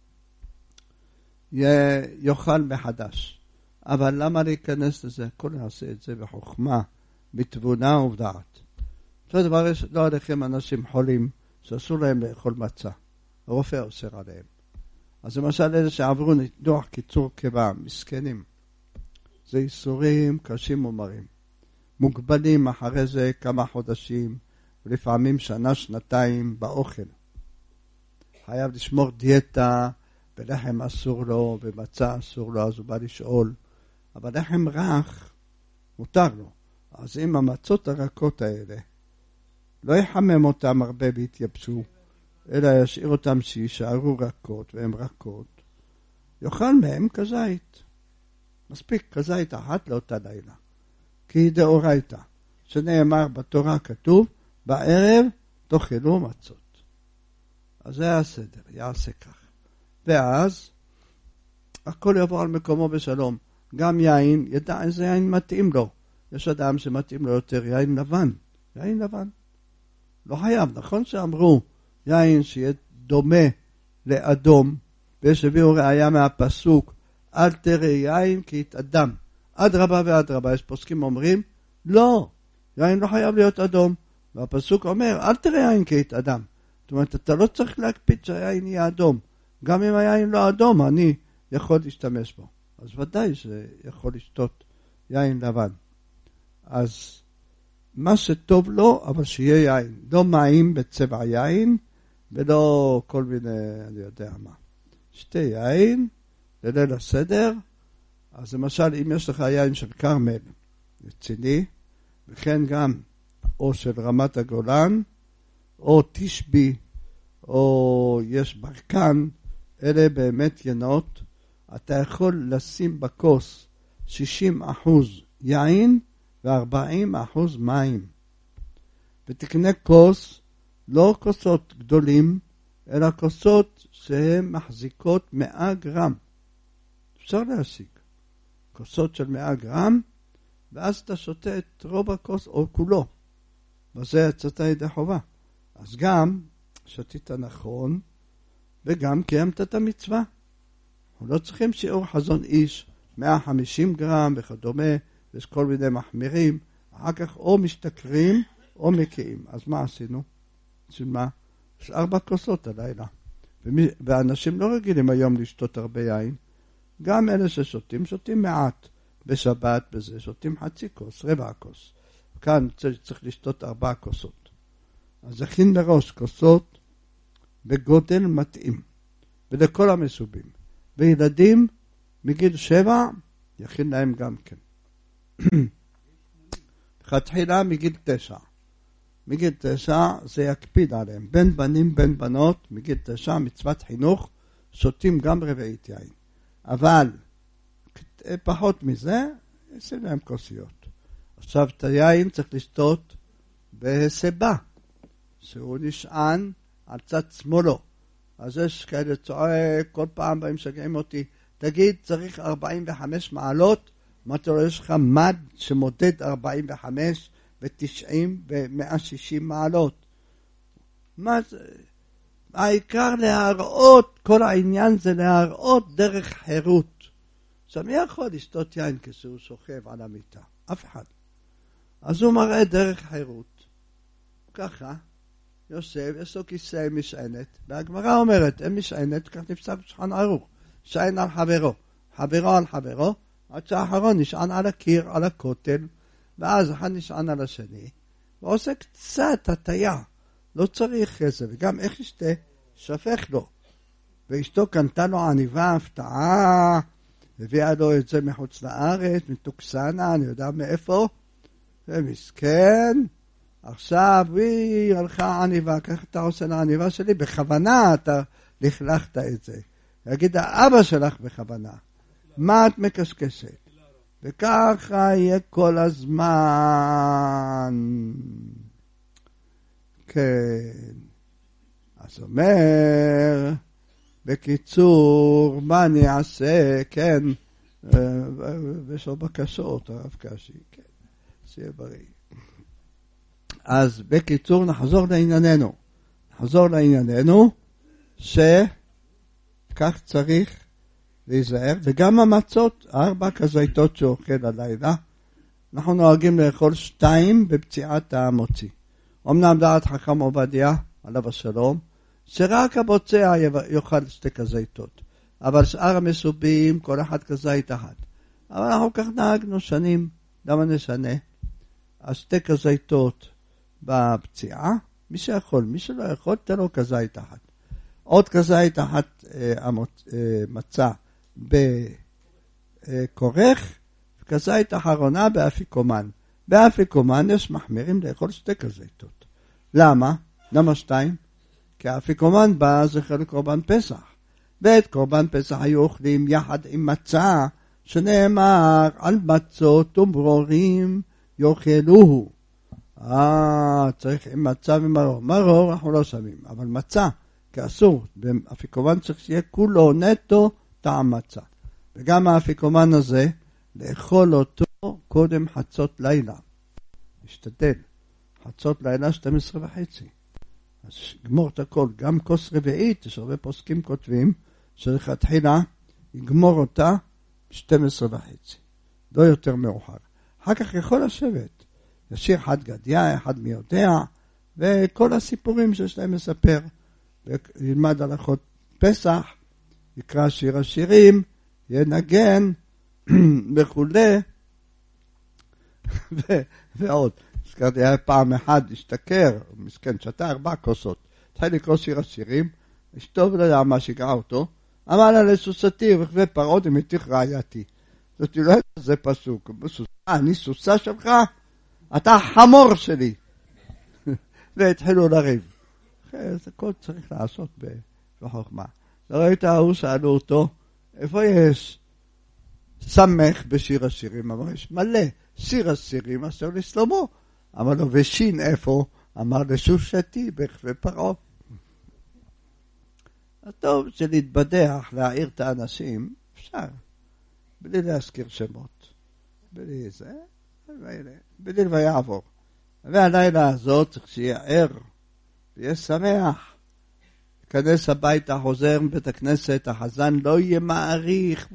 יאכל מחדש. אבל למה להיכנס לזה? כל נעשה את זה בחוכמה, בתבונה ובדעת. אותו דבר יש, לא עליכם אנשים חולים, שאסור להם לאכול מצה. הרופא אוסר עליהם. אז למשל אלה שעברו ניתוח קיצור קיבה, מסכנים. זה איסורים קשים ומרים. מוגבלים אחרי זה כמה חודשים, ולפעמים שנה, שנתיים באוכל. חייב לשמור דיאטה, ולחם אסור לו, ומצה אסור לו, אז הוא בא לשאול. אבל לחם רך, מותר לו. אז אם המצות הרכות האלה, לא יחמם אותם הרבה והתייבשו, אלא ישאיר אותם שישארו רכות, והן רכות. יאכל מהם כזית. מספיק כזית אחת לאותה לילה. כי היא דאורייתא, שנאמר בתורה כתוב, בערב תאכלו מצות. אז זה הסדר, יעשה כך. ואז, הכל יבוא על מקומו בשלום. גם יין, ידע איזה יין מתאים לו. יש אדם שמתאים לו יותר יין לבן. יין לבן. לא חייב, נכון שאמרו, יין שיהיה דומה לאדום, ויש הביאו ראיה מהפסוק, אל תראה יין כי יתאדם. עד רבה ועד רבה, יש פוסקים אומרים, לא, יין לא חייב להיות אדום. והפסוק אומר, אל תראה יין כי יתאדם. זאת אומרת, אתה לא צריך להקפיד שהיין יהיה אדום. גם אם היין לא אדום, אני יכול להשתמש בו. אז ודאי שיכול לשתות יין לבן. אז מה שטוב לו, אבל שיהיה יין. לא מים בצבע יין, ולא כל מיני, אני יודע מה. שתי יין, לליל הסדר. אז למשל, אם יש לך יין של קרמל, רציני, וכן גם, או של רמת הגולן, או תשבי, או יש ברקן, אלה באמת ינות, אתה יכול לשים בכוס שישים אחוז יין ו-ארבעים אחוז מים. ותקנה כוס, לא כוסות גדולים, אלא כוסות שהן מחזיקות מאה גרם. אפשר להשיג. כוסות של מאה גרם, ואז אתה שותה את רוב הכוס או כולו. וזה יצאת ידי חובה. אז גם שתית נכון, וגם קיימת את המצווה. אנחנו לא צריכים שיעור חזון איש, מאה וחמישים גרם וכדומה, יש כל מיני מחמירים, אחר כך או משתכרים או מקיים. אז מה עשינו? בשביל מה? יש ארבע כוסות הלילה. ומי, ואנשים לא רגילים היום לשתות הרבה יין. גם אלה ששותים, שותים מעט. בשבת, בזה, שותים חצי כוס, רבע כוס. כאן צריך לשתות ארבע כוסות. אז הכין מראש כוסות בגודל מתאים. ולכל המסובים. וילדים מגיל שבע, יכין להם גם כן. חתחילה מגיל תשע. מגיל תשע זה יקפיד עליהם. בין בנים, בין בנות, מגיל תשע, מצוות חינוך, שותים גם רבעית יין. אבל פחות מזה, עושים להם כוסיות. עכשיו את היין צריך לשתות בהסבה, שהוא נשען על צד שמאלו. אז יש כאלה צועק, כל פעם בהם שגעים אותי, תגיד צריך ארבעים וחמש מעלות, מה אתה רואה, יש לך מד שמודד ארבעים וחמש ו-תשעים ו-מאה ושישים מעלות. מה זה? העיקר להראות, כל העניין זה להראות דרך חירות. עכשיו מי יכול לשתות יין כשהוא שוכב על המיטה? אף אחד. אז הוא מראה דרך חירות. ככה, יושב, יש לו כיסא משענת, והגמרא אומרת, אין משענת, כך נפסק בשולחן ערוך. שען על חברו, חברו על חברו, עד שהאחרון נשען על הקיר, על הכותל, ואז אחד נשען על השני, ועושה קצת הטיה. לא צריך כזה, וגם איך ישתה? שפך לו. ואשתו קנתה לו עניבה, הפתעה, הביאה לו את זה מחוץ לארץ, מטוקסנה, אני יודע מאיפה, ומסכן, עכשיו היא הלכה עניבה, כך אתה עושה לעניבה שלי, בכוונה אתה לכלכת את זה. יגיד, האבא שלך בכוונה, מה את מקשקשת? וככה יהיה כל הזמן. כן. אז אומר, בקיצור, מה אני אעשה? כן. ויש לו בקשות, הרב קשי, כן. שיהיה בריא. אז בקיצור, נחזור לענייננו. נחזור לענייננו, שכך צריך להיזהר, וגם המצות, ארבע כזיתות שאוכל הלילה, אנחנו נוהגים לאכול שתיים בפציעת המוציא. אמנם דעת חכם עובדיה, עליו השלום, שרק הבוצע יאכל שתי כזיתות, אבל שאר המסובים, כל אחד כזית אחת. אבל אנחנו כך נהגנו שנים, למה נשנה? אז שתי כזיתות בפציעה, מי שיכול, מי שלא יכול, תן לו כזית אחת. עוד כזית אחת אה, אה, מצא בכורך, וכזית אחרונה באפיקומן. באפיקומן יש מחמירים לאכול שתי כזיתות. למה? למה שתיים? כי האפיקומן בא זכר לקורבן פסח. ואת קורבן פסח היו אוכלים יחד עם מצה, שנאמר על מצות ומרורים יאכלוהו. אה, צריך עם מצה ומרור. מרור אנחנו לא שמים, אבל מצה, כי אסור. באפיקומן צריך שיהיה כולו נטו טעם מצה. וגם האפיקומן הזה, לאכול אותו קודם חצות לילה. משתדל. חצות לילה שתים עשרה וחצי. אז גמור את הכל. גם כוס רביעית, יש הרבה פוסקים כותבים, שלכתחילה יגמור אותה שתים עשרה וחצי. לא יותר מאוחר. אחר כך יכול לשבת. ישיר אחד גדיה, אחד מי יודע, וכל הסיפורים שיש להם לספר. וילמד הלכות פסח, יקרא שיר השירים, ינגן וכולי, ועוד. הזכרתי, היה פעם אחד השתכר, מסכן, שתה ארבע כוסות, התחיל לקרוא שיר השירים, אשתו ולא יודע מה שיגעה אותו, אמר לה לסוסתי רכבי פרעות ומתיך רעייתי. זאת אומרת, זה פסוק, סוסה, אני סוסה שלך? אתה החמור שלי. והתחילו לריב. זה הכל צריך לעשות בחוכמה. לא ראית ההוא, שאלו אותו, איפה יש סמך בשיר השירים? אמר, יש מלא. שיר השירים עשו לשלמה. אמר לו, ושין איפה? אמר לשושתי בכבי פרעה. הטוב שלהתבדח, להעיר את האנשים, אפשר. בלי להזכיר שמות. בלי זה, בלי ויעבור. והלילה הזאת צריך שיהיה ער, ויהיה שמח. כנס הביתה, חוזר מבית הכנסת, החזן לא יהיה מעריך,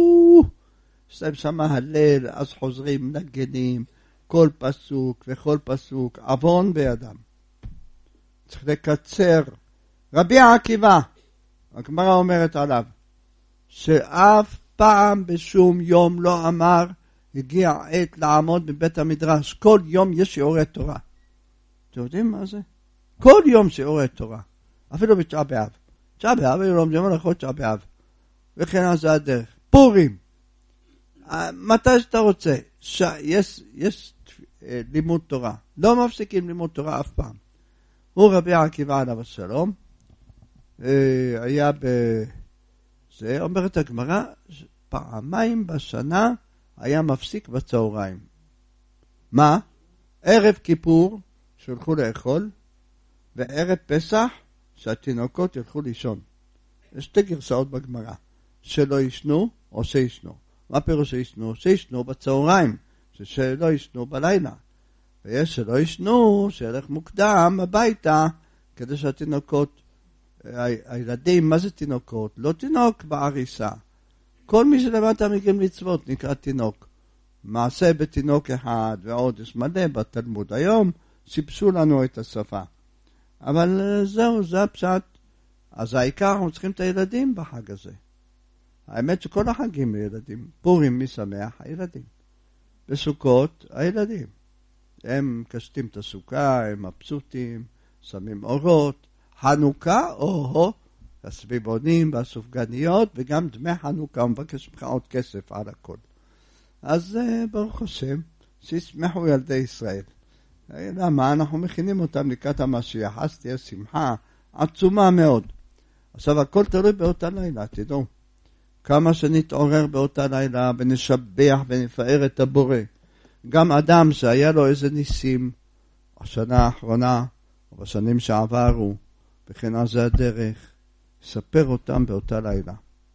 יש להם שם הלל, אז חוזרים, נגנים, כל פסוק וכל פסוק, עוון בידם. צריך לקצר. רבי עקיבא, הגמרא אומרת עליו, שאף פעם בשום יום לא אמר, הגיע עת לעמוד בבית המדרש, כל יום יש שיעורי תורה. אתם יודעים מה זה? כל יום שיעורי תורה. אפילו בתשעה באב. תשעה באב, היו לומדים הלכות תשעה באב. וכן אז זה הדרך. פורים. מתי שאתה רוצה, ש... יש, יש אה, לימוד תורה. לא מפסיקים לימוד תורה אף פעם. הוא רבי עקיבא עליו השלום, אה, היה בזה, אומרת הגמרא, פעמיים בשנה היה מפסיק בצהריים. מה? ערב כיפור, שהלכו לאכול, וערב פסח, שהתינוקות ילכו לישון. יש שתי גרסאות בגמרא, שלא ישנו או שישנו. מה פירוש שישנו? שישנו בצהריים, שלא ישנו בלילה. ויש שלא ישנו, שילך מוקדם הביתה, כדי שהתינוקות, הילדים, מה זה תינוקות? לא תינוק בעריסה. כל מי שלמד מגיל מצוות נקרא תינוק. מעשה בתינוק אחד, ועוד יש מלא בתלמוד. היום שיבשו לנו את השפה. אבל זהו, זה הפשט. אז העיקר, אנחנו צריכים את הילדים בחג הזה. האמת שכל החגים לילדים. פורים משמח, הילדים. בסוכות, הילדים. הם קשטים את הסוכה, הם מבסוטים, שמים אורות. חנוכה, או-הו, הסביבונים והסופגניות, וגם דמי חנוכה, הוא מבקש ממך עוד כסף על הכל. אז ברוך השם, שישמחו ילדי ישראל. למה? אנחנו מכינים אותם לקראת המשיח, אז תהיה שמחה עצומה מאוד. עכשיו, הכל תלוי באותה לילה, תדעו. כמה שנתעורר באותה לילה ונשבח ונפאר את הבורא. גם אדם שהיה לו איזה ניסים, השנה האחרונה, או בשנים שעברו, וכן אז זה הדרך, יספר אותם באותה לילה.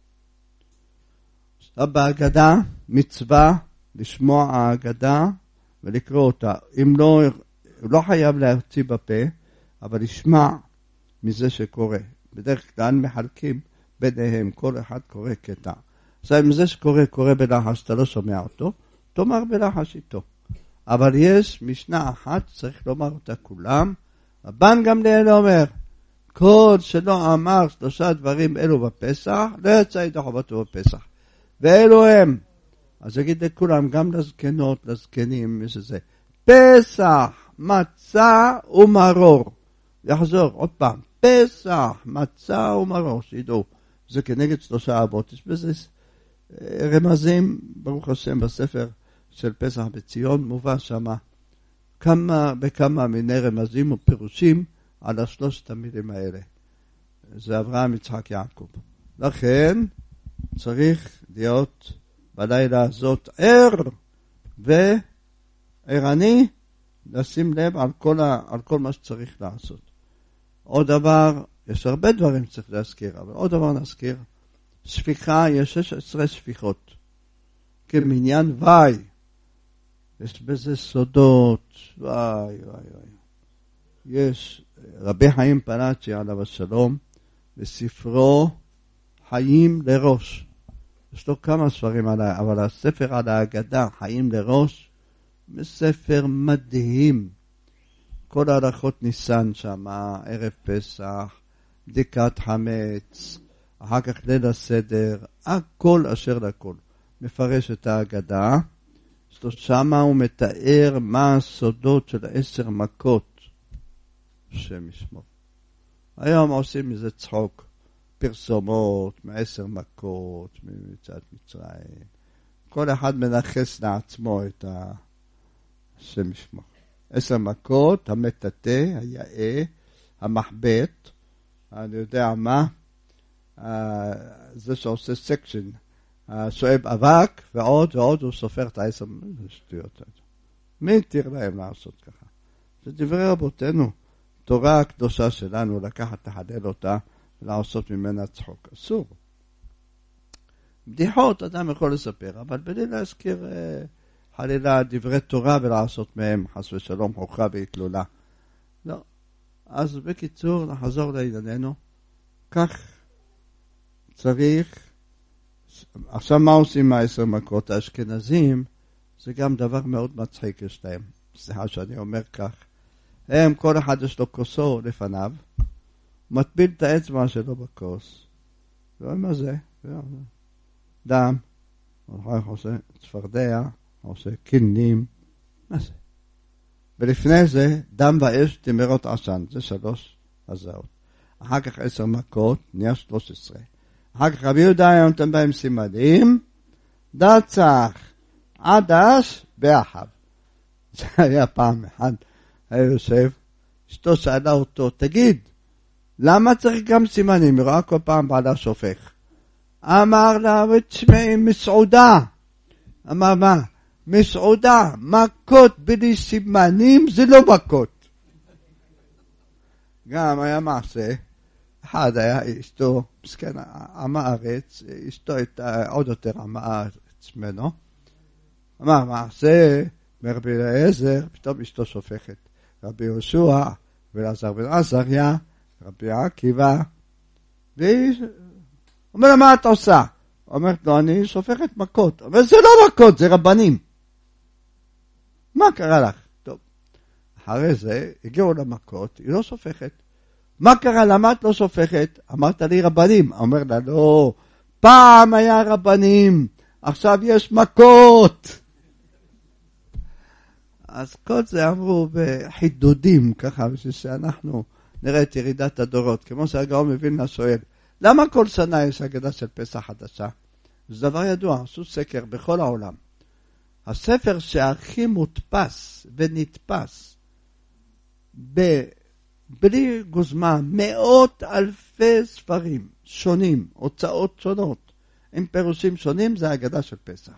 בהגדה מצווה לשמוע ההגדה ולקרוא אותה. אם לא, הוא לא חייב להרציא בפה, אבל ישמע מזה שקורא. בדרך כלל מחלקים ביניהם, כל אחד קורא קטע. אז אם זה שקורא, קורא בלחש, אתה לא שומע אותו, תאמר בלחש איתו. אבל יש משנה אחת, צריך לומר אותה כולם. רבן גמליאל אומר, כל שלא אמר שלושה דברים אלו בפסח, לא יצא ידי חובתו בפסח. ואלו הם, אז אגיד לכולם, גם לזקנות, לזקנים, מי שזה, פסח, מצה ומרור. יחזור עוד פעם, פסח, מצה ומרור, שידעו. זה כנגד שלושה אבות. יש בזה רמזים, ברוך השם, בספר של פסח בציון, מובא שמה כמה וכמה מיני רמזים ופירושים על השלושת המילים האלה. זה אברהם, יצחק, יעקב. לכן צריך להיות בלילה הזאת ער וערני, לשים לב על כל, ה, על כל מה שצריך לעשות. עוד דבר, יש הרבה דברים שצריך להזכיר, אבל עוד דבר נזכיר, שפיכה, יש שש עשרה שפיכות, כמניין וואי, יש בזה סודות, וואי וואי וואי. יש רבי חיים פלאצ'י עליו השלום, בספרו חיים לראש. יש לו כמה ספרים עליי, אבל הספר על ההגדה, חיים לראש, ספר מדהים. כל הלכות ניסן שם, ערב פסח, בדיקת חמץ, אחר כך ליל הסדר, הכל אשר לכל. מפרש את ההגדה, שם הוא מתאר מה הסודות של עשר מכות, השם ישמור. היום עושים מזה צחוק, פרסומות, מעשר מכות, מצד מצרים. כל אחד מנחס לעצמו את השם ישמור. עשר מכות, המטאטא, היאה, המחבט, אני יודע מה, זה שעושה סקשן, שואב אבק ועוד ועוד, הוא סופר את העשר שטויות. מי תיר להם לעשות ככה? זה דברי רבותינו. תורה הקדושה שלנו, לקחת, תחדל אותה, ולעשות ממנה צחוק. אסור. בדיחות אדם יכול לספר, אבל בלי להזכיר אה, חלילה דברי תורה ולעשות מהם חס ושלום חוכרה והתלולה. לא. אז בקיצור, נחזור לענייננו. כך צריך, עכשיו מה עושים מהעשר מכות? האשכנזים, זה גם דבר מאוד מצחיק יש להם. סליחה שאני אומר כך. הם, כל אחד יש לו כוסו לפניו, מטביל את האצבע שלו בכוס. לא מה זה? דם, עושה צפרדע, עושה קיננים, מה זה? ולפני זה, דם ואש תמרות עשן, זה שלוש הזעות. אחר כך עשר מכות, נהיה שלוש עשרה. אחר כך רבי יהודה היה נותן בהם סימנים, דצח, עדש, באחב. זה היה פעם אחד, היה יושב, אשתו שאלה אותו, תגיד, למה צריך גם סימנים? היא רואה כל פעם בעלה שופך. אמר לה, ותשמעי, מסעודה. אמר מה? מסעודה, מכות בלי סימנים זה לא מכות. גם היה מעשה, אחד היה אשתו, מסכן, עם הארץ, אשתו הייתה עוד יותר עם הארץ ממנו. אמר מעשה, מרבי אליעזר, פתאום אשתו שופכת. רבי יהושע, ולעזר בן עזריה, רבי עקיבא, והיא אומר לה, מה את עושה? אומרת לו, אני שופכת מכות. אבל זה לא מכות, זה רבנים. מה קרה לך? טוב, אחרי זה הגיעו למכות, היא לא שופכת. מה קרה? למה את לא שופכת? אמרת לי רבנים. אומר לה, לא, פעם היה רבנים, עכשיו יש מכות. אז כל זה אמרו בחידודים, ככה, בשביל שאנחנו נראה את ירידת הדורות. כמו שהגאון מווילנה שואל, למה כל שנה יש הגדה של פסח חדשה? זה דבר ידוע, עשו סקר בכל העולם. הספר שהכי מודפס ונתפס, בלי גוזמה, מאות אלפי ספרים שונים, הוצאות שונות, עם פירושים שונים, זה ההגדה של פסח.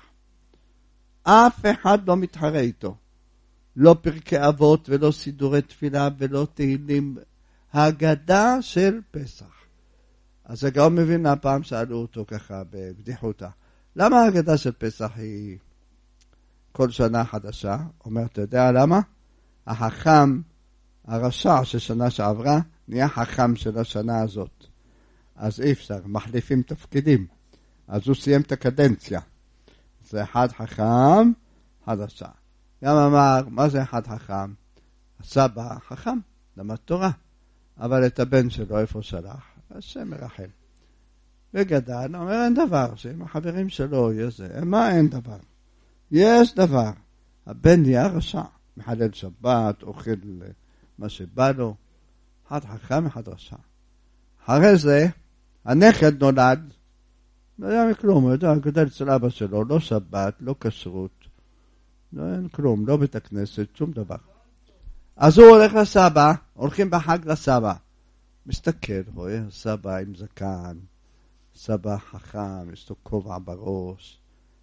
אף אחד לא מתחרה איתו. לא פרקי אבות ולא סידורי תפילה ולא תהילים. ההגדה של פסח. אז הגאון מבין הפעם שאלו אותו ככה בבדיחותה. למה ההגדה של פסח היא כל שנה חדשה? אומר, אתה יודע למה? החכם, הרשע של שנה שעברה, נהיה חכם של השנה הזאת. אז אי אפשר, מחליפים תפקידים. אז הוא סיים את הקדנציה. זה אחד חכם, אחד רשע. גם אמר, מה זה אחד חכם? הסבא חכם, למד תורה. אבל את הבן שלו איפה שלח? השם מרחם. וגדל, אומר אין דבר, שעם החברים שלו יש זה. מה אין דבר? יש דבר. הבן נהיה רשע. מחלל שבת, אוכל מה שבא לו. אחד חכם, אחד רשע. אחרי זה, הנכד נולד, לא היה מכלום, הוא יודע, גדל אצל אבא שלו, לא שבת, לא כשרות, לא אין כלום, לא בית הכנסת, שום דבר. אז הוא הולך לסבא, הולכים בחג לסבא. מסתכל, רואה סבא עם זקן, סבא חכם, יש לו כובע בראש,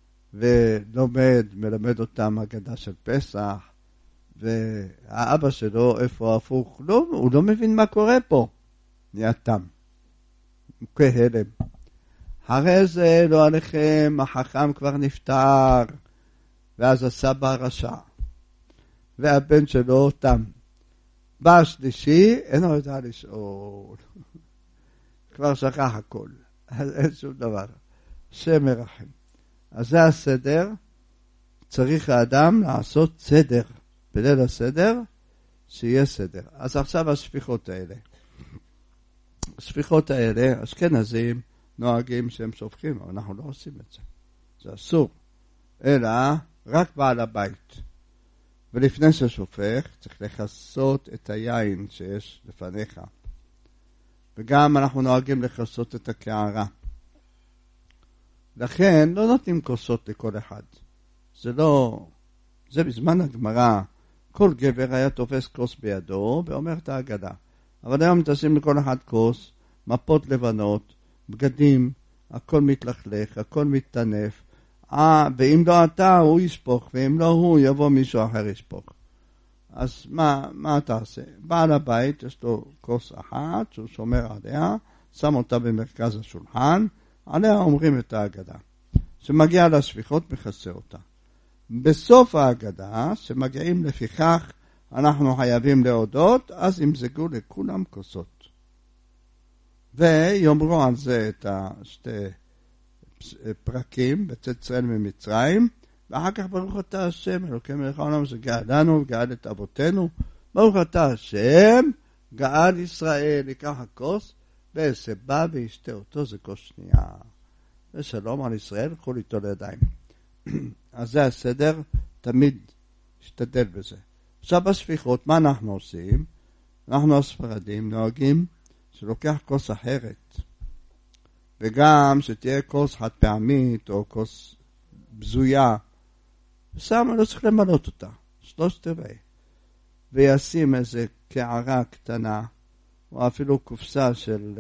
ולומד, מלמד אותם הגדה של פסח, והאבא שלו, איפה הפוך, לא, הוא לא מבין מה קורה פה. נהיה תם. כהלם. אחרי זה, לא עליכם, החכם כבר נפטר, ואז הסבא רשע, והבן שלו תם. בא השלישי, אינו יודע לשאול. כבר שכח הכל. אין שום דבר. שם מרחם. אז זה הסדר. צריך האדם לעשות סדר. בליל הסדר, שיהיה סדר. אז עכשיו השפיכות האלה. השפיכות האלה, אשכנזים נוהגים שהם שופכים, אבל אנחנו לא עושים את זה. זה אסור. אלא רק בעל הבית. ולפני ששופך, צריך לחסות את היין שיש לפניך. וגם אנחנו נוהגים לחסות את הקערה. לכן לא נותנים כוסות לכל אחד. זה לא... זה בזמן הגמרא, כל גבר היה תופס כוס בידו ואומר את ההגדה. אבל היום תשים לכל אחד כוס, מפות לבנות, בגדים, הכל מתלכלך, הכל מתטנף. אה, ואם לא אתה, הוא ישפוך, ואם לא הוא, יבוא מישהו אחר ישפוך. אז מה, מה אתה עושה? בעל הבית, יש לו כוס אחת, שהוא שומר עליה, שם אותה במרכז השולחן, עליה אומרים את ההגדה. שמגיע לשפיכות, מכסה אותה. בסוף ההגדה, שמגיעים לפיכך, אנחנו חייבים להודות, אז ימזגו לכולם כוסות. ויאמרו על זה את השתי פרקים, בצאת ישראל ממצרים, ואחר כך ברוך אתה השם, אלוקים מלך העולם שגאלנו וגאל את אבותינו, ברוך אתה השם, גאל ישראל, ייקח הכוס, וסבא וישתה אותו, זה כוס שנייה. ושלום על ישראל, קחו איתו לידיים. אז זה הסדר, תמיד השתדל בזה. עכשיו בשפיכות, מה אנחנו עושים? אנחנו הספרדים נוהגים שלוקח כוס אחרת, וגם שתהיה כוס חד פעמית או כוס בזויה, ושם לא צריך למלות אותה, שלושת רבעי, וישים איזה קערה קטנה, או אפילו קופסה של,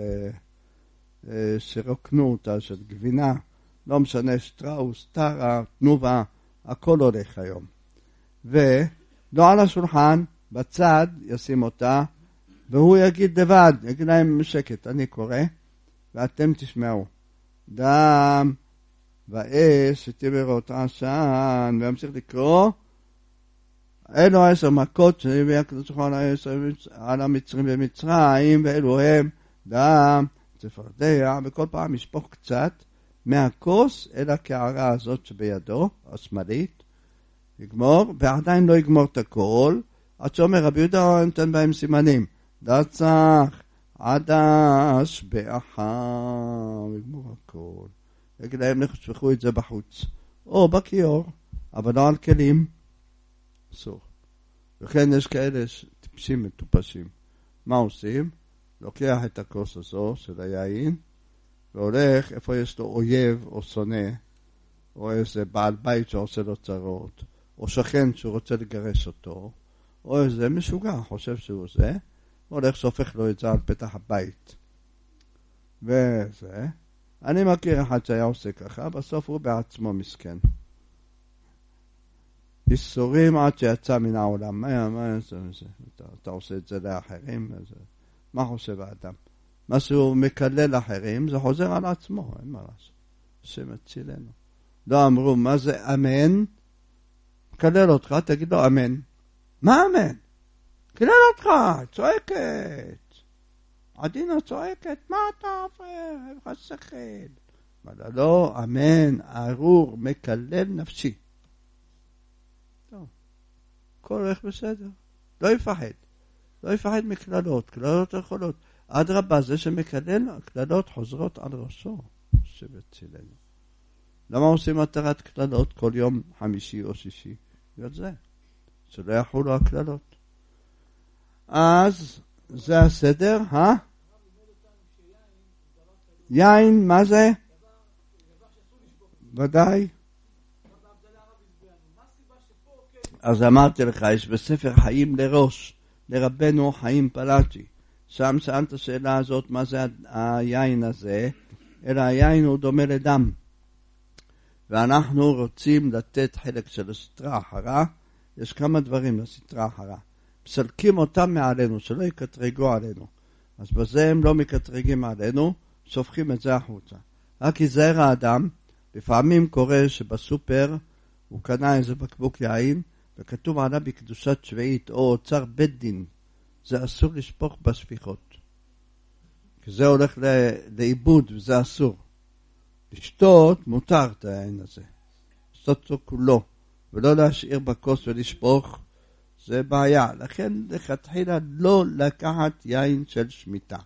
שרוקנו אותה, של גבינה, לא משנה, שטראוס, טרה, תנובה, הכל הולך היום. ולא על השולחן, בצד ישים אותה, והוא יגיד לבד, יגיד להם שקט, אני קורא, ואתם תשמעו. דם ואש ותיברות עשן, וימשיך לקרוא, אלו עשר מכות שהביא הקדוש ברוך הוא על המצרים במצרים, ואלו הם דם, צפרדע, וכל פעם ישפוך קצת מהכוס אל הקערה הזאת שבידו, השמאלית, יגמור, ועדיין לא יגמור את הכל, עד שאומר רבי יהודה נותן בהם סימנים, דצח, עדש, באחר, יגמור הכל. יגיד להם שפכו את זה בחוץ, או בכיור, אבל לא על כלים, אסור. וכן יש כאלה טיפשים מטופשים. מה עושים? לוקח את הכוס הזו של היין, והולך איפה יש לו אויב או שונא, או איזה בעל בית שעושה לו צרות, או שכן שרוצה לגרש אותו, או איזה משוגע חושב שהוא זה, הולך שהופך לו את זה על פתח הבית. וזה, אני מכיר אחד שהיה עושה ככה, בסוף הוא בעצמו מסכן. איסורים עד שיצא מן העולם. מה, מה, זה, זה, אתה, אתה עושה את זה לאחרים? זה, מה חושב האדם? מה שהוא מקלל אחרים, זה חוזר על עצמו, אין מה לעשות. השם הצילנו. לא אמרו, מה זה אמן? מקלל אותך, תגיד לו אמן. מה אמן? מקלל אותך, צועקת. עדינה צועקת, מה אתה עובר? אין לך שכל. אבל לא, אמן, ארור, מקלל נפשי. טוב, הכל הולך בסדר. לא יפחד. לא יפחד מקללות, קללות יכולות. עד רבה זה שמקלל, הקללות חוזרות על ראשו. שבצילנו. למה עושים מטרת קללות כל יום חמישי או שישי? בגלל זה. שלא יחולו הקללות. אז זה הסדר, אה? יין, מה זה? ודאי. אז אמרתי לך, יש בספר חיים לראש, לרבנו חיים פלאצ'י. שם שאלת השאלה הזאת, מה זה היין הזה? אלא היין הוא דומה לדם. ואנחנו רוצים לתת חלק של הסטרה אחרה. יש כמה דברים לסטרה אחרה. מסלקים אותם מעלינו, שלא יקטרגו עלינו. אז בזה הם לא מקטרגים עלינו, שופכים את זה החוצה. רק יזהר האדם, לפעמים קורה שבסופר הוא קנה איזה בקבוק יין, וכתוב עליו בקדושת שביעית או אוצר בית דין. זה אסור לשפוך בשפיכות. כי זה הולך לאיבוד וזה אסור. לשתות מותר את היין הזה. לשתות אותו כולו. ולא להשאיר בכוס ולשפוך. זה בעיה. לכן לכתחילה לא לקחת יין של שמיטה.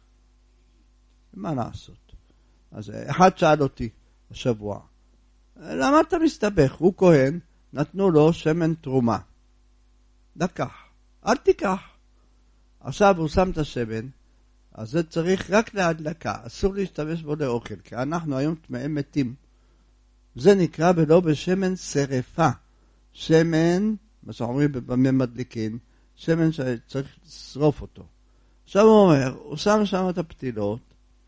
מה לעשות? אז אחד שאל אותי השבוע. למה אתה מסתבך? הוא כהן. נתנו לו שמן תרומה. לקח. אל תיקח. עכשיו הוא שם את השמן. אז זה צריך רק להדלקה, אסור להשתמש בו לאוכל, כי אנחנו היום טמאים מתים. זה נקרא ולא בשמן שרפה. שמן, מה שאומרים במה מדליקים, שמן שצריך לשרוף אותו. עכשיו הוא אומר, הוא שם שם את הפתילות,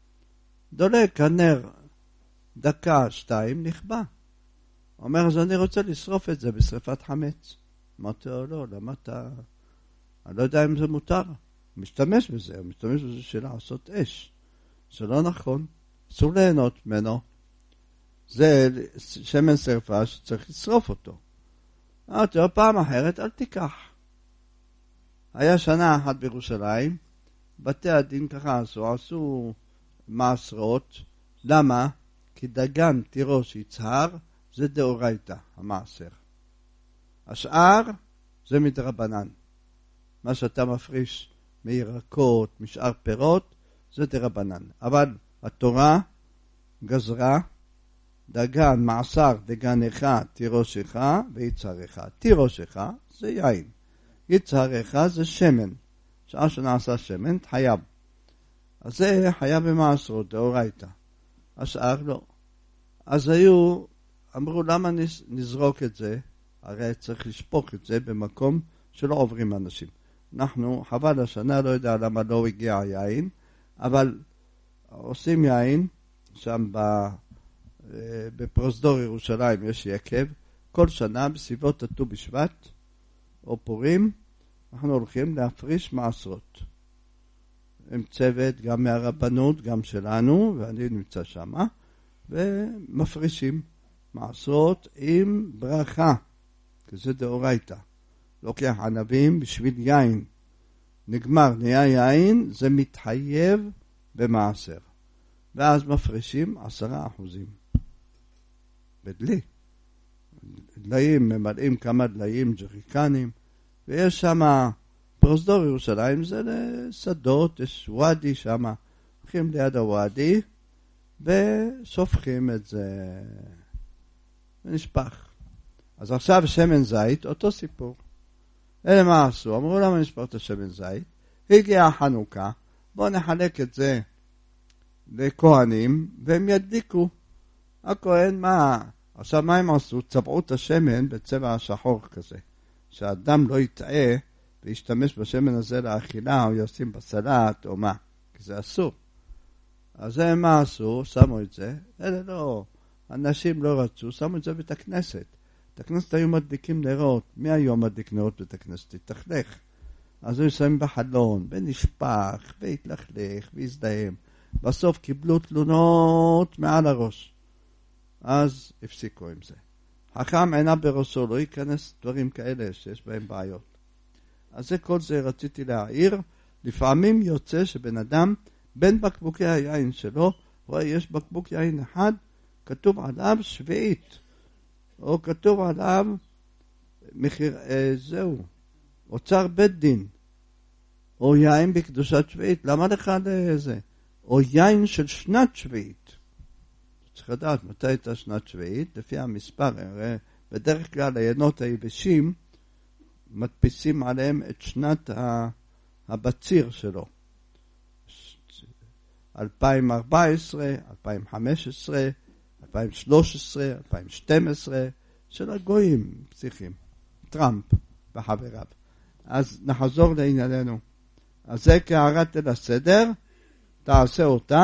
דולק הנר דקה, שתיים, נכבה. הוא אומר, אז אני רוצה לשרוף את זה בשרפת חמץ. אמרתי לו, לא, למה אתה... אני לא יודע אם זה מותר. משתמש בזה, הוא משתמש בזה של לעשות אש. זה לא נכון, אסור ליהנות ממנו. זה שמן שרפה שצריך לשרוף אותו. אמרתי לו, פעם אחרת אל תיקח. היה שנה אחת בירושלים, בתי הדין ככה עשו, עשו מעשרות. למה? כי דגן תירוש יצהר, זה דאורייתא, המעשר. השאר זה מדרבנן. מה שאתה מפריש מירקות, משאר פירות, זה דרבנן. אבל התורה גזרה, דגן, מעשר, דגנך, תירושך ויצהרך. תירושך זה יין. יצהרך זה שמן. שעה שנעשה שמן, חייב. אז זה חייב במעשרות, דאורייתא. השאר לא. אז היו, אמרו, למה נזרוק את זה? הרי צריך לשפוך את זה במקום שלא עוברים אנשים. אנחנו, חבל השנה, לא יודע למה לא הגיע היין, אבל עושים יין, שם בפרוזדור ירושלים יש יקב, כל שנה בסביבות הט"ו בשבט, או פורים, אנחנו הולכים להפריש מעשרות. עם צוות, גם מהרבנות, גם שלנו, ואני נמצא שם, ומפרישים מעשרות עם ברכה, כי זה דאורייתא. לוקח ענבים בשביל יין. נגמר, נהיה יין, זה מתחייב במעשר. ואז מפרישים עשרה אחוזים. בדלי. דליים, ממלאים כמה דליים, ג'ריקנים, ויש שם פרוזדור ירושלים, זה לשדות, יש וואדי שם. הולכים ליד הוואדי, ושופכים את זה. ונשפך. אז עכשיו שמן זית, אותו סיפור. אלה מה עשו? אמרו למה נשפוך את השמן זית? הגיעה החנוכה, בואו נחלק את זה לכהנים, והם ידליקו. הכהן מה? עכשיו מה הם עשו? צבעו את השמן בצבע השחור כזה. שהאדם לא יטעה וישתמש בשמן הזה לאכילה, או ישים בסלט, או מה. כי זה אסור. אז זה מה עשו? שמו את זה. אלה לא, אנשים לא רצו, שמו את זה בית הכנסת. בית הכנסת היו מדליקים נרות. מי היום מדליק נרות בית הכנסת? תתכלך. אז היו שמים בחלון, ונשפך, והתלכלך, והזדהם. בסוף קיבלו תלונות מעל הראש. אז הפסיקו עם זה. חכם עיניו בראשו, לא ייכנס דברים כאלה שיש בהם בעיות. אז זה כל זה רציתי להעיר. לפעמים יוצא שבן אדם, בין בקבוקי היין שלו, רואה יש בקבוק יין אחד, כתוב עליו שביעית, או כתוב עליו מחיר, אה, זהו, אוצר בית דין, או יין בקדושת שביעית. למה לך לזה? או יין של שנת שביעית. צריך לדעת מתי הייתה שנת שביעית, לפי המספר. בדרך כלל היינות היבשים מדפיסים עליהם את שנת הבציר שלו. אלפיים וארבע עשרה, אלפיים וחמש עשרה, אלפיים ושלוש עשרה, אלפיים ושתים עשרה, של הגויים פסיכים, טראמפ וחבריו. אז נחזור לענייננו. אז זה כהערת אל הסדר, תעשה אותה,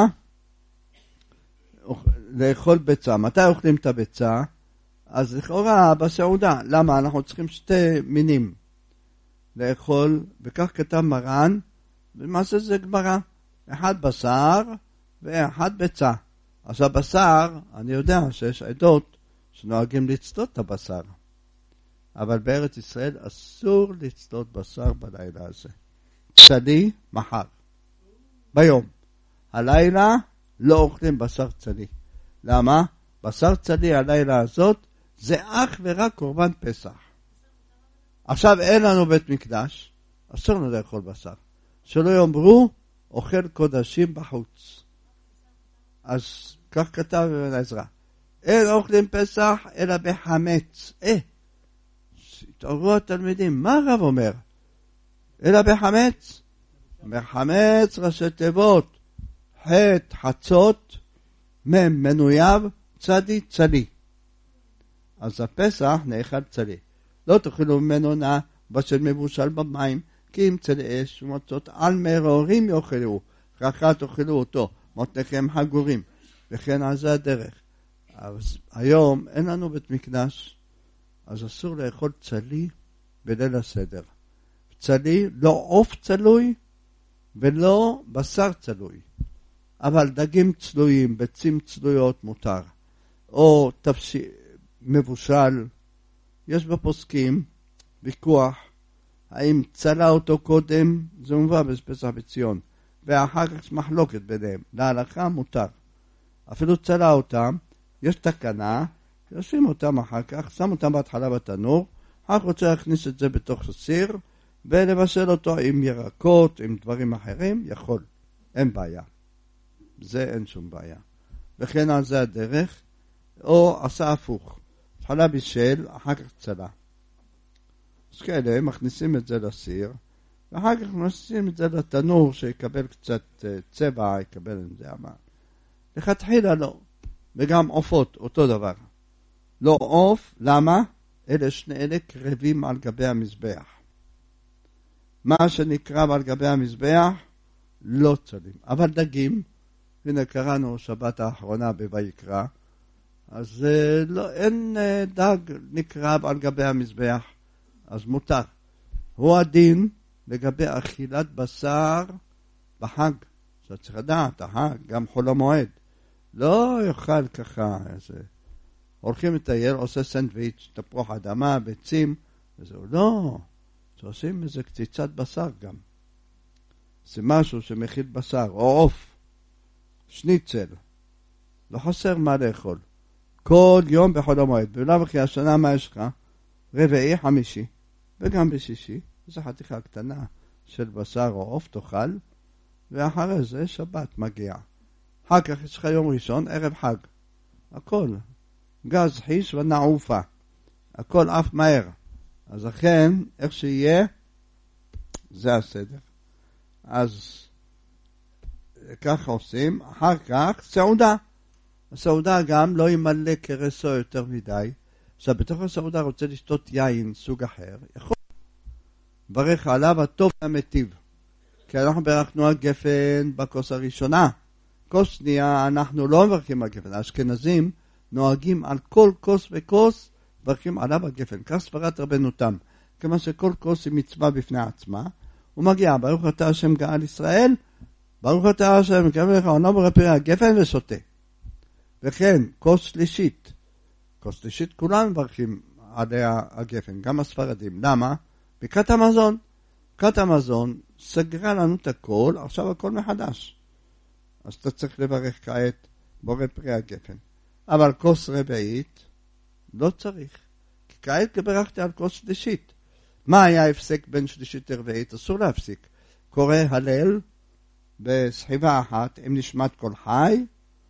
לאכול ביצה. מתי אוכלים את הביצה? אז לכאורה בסעודה. למה? אנחנו צריכים שתי מינים לאכול, וכך כתב מרן, ומה זה זה גמרא? אחד בשר ואחד ביצה. אז הבשר, אני יודע שיש עדות שנוהגים לצלות את הבשר, אבל בארץ ישראל אסור לצלות בשר בלילה הזה. צלי מחר, ביום. הלילה לא אוכלים בשר צלי. למה? בשר צלי הלילה הזאת זה אך ורק קורבן פסח. עכשיו אין לנו בית מקדש, אסור לנו לאכול בשר. שלא יאמרו אוכל קודשים בחוץ. אז כך כתב בן עזרא. אין אוכלים פסח אלא בחמץ. אה, התעוררו התלמידים, מה הרב אומר? אלא בחמץ? בחמץ ראשי תיבות, חטא חצות, מם מנויב, צדי צלי. אז הפסח נאכל צלי. לא תאכלו ממנו נע בשל מבושל במים, כי אם צלי אש ומצות על מרורים יאכלו, ככה תאכלו אותו, מותניכם חגורים, וכן על זה הדרך. אז היום אין לנו בית מקדש, אז אסור לאכול צלי בליל הסדר. צלי, לא עוף צלוי ולא בשר צלוי, אבל דגים צלויים, ביצים צלויות מותר, או תפש... מבושל. יש בפוסקים ויכוח האם צלה אותו קודם, זה מובא בפסח בציון, ואחר כך מחלוקת ביניהם. להלכה מותר. אפילו צלה אותם, יש תקנה, ישים אותם אחר כך, שם אותם בהתחלה בתנור, אחר כך רוצה להכניס את זה בתוך הסיר, ולבשל אותו עם ירקות, עם דברים אחרים, יכול. אין בעיה. זה אין שום בעיה. וכן על זה הדרך, או עשה הפוך. התחלה בישל, אחר כך צלה. אז כאלה, מכניסים את זה לסיר, ואחר כך מכניסים את זה לתנור, שיקבל קצת צבע, יקבל את זה אמה. לכתחילה לא. וגם עופות, אותו דבר. לא עוף, למה? אלה שני אלה קרבים על גבי המזבח. מה שנקרב על גבי המזבח, לא צלים. אבל דגים, הנה קראנו שבת האחרונה בויקרא, אז לא, אין דג נקרב על גבי המזבח, אז מותר. הוא הדין לגבי אכילת בשר בחג. שאתה צריך לדעת, החג, גם חול המועד. לא יאכל ככה, איזה... הולכים לטייל, עושה סנדוויץ', תפוח אדמה, ביצים, וזהו. לא, שעושים איזה קציצת בשר גם. זה משהו שמכיל בשר, או עוף, שניצל. לא חסר מה לאכול. כל יום בחול המועד. ולא וכי השנה מה יש לך? רביעי, חמישי, וגם בשישי. זו חתיכה קטנה של בשר או עוף תאכל, ואחרי זה שבת מגיע. אחר כך יש לך יום ראשון, ערב חג. הכל. גז, חיש ונעופה. הכל אף מהר. אז לכן, איך שיהיה, זה הסדר. אז ככה עושים. אחר כך, סעודה. הסעודה גם לא ימלא כרסו יותר מדי. עכשיו, בתוך הסעודה רוצה לשתות יין סוג אחר. יכול. ברך עליו הטוב והמטיב. כי אנחנו ברכנו הגפן בכוס הראשונה. כוס שנייה אנחנו לא מברכים על גפן. האשכנזים נוהגים על כל כוס וכוס, מברכים עליו הגפן. כך סברת רבנו תם. כמה שכל כוס היא מצווה בפני עצמה, הוא מגיע, ברוך אתה השם גאל ישראל, ברוך אתה השם גאל לך, עונו ברא פרי הגפן ושותה. וכן, כוס שלישית. כוס שלישית כולם מברכים עליה הגפן, גם הספרדים. למה? ברכת המזון. ברכת המזון סגרה לנו את הכל, עכשיו הכל מחדש. אז אתה צריך לברך כעת בורא פרי הגפן. אבל כוס רביעית לא צריך. כי כעת ברכתי על כוס שלישית. מה היה ההפסק בין שלישית לרביעית? אסור להפסיק. קורא הלל בסחיבה אחת עם נשמת כל חי,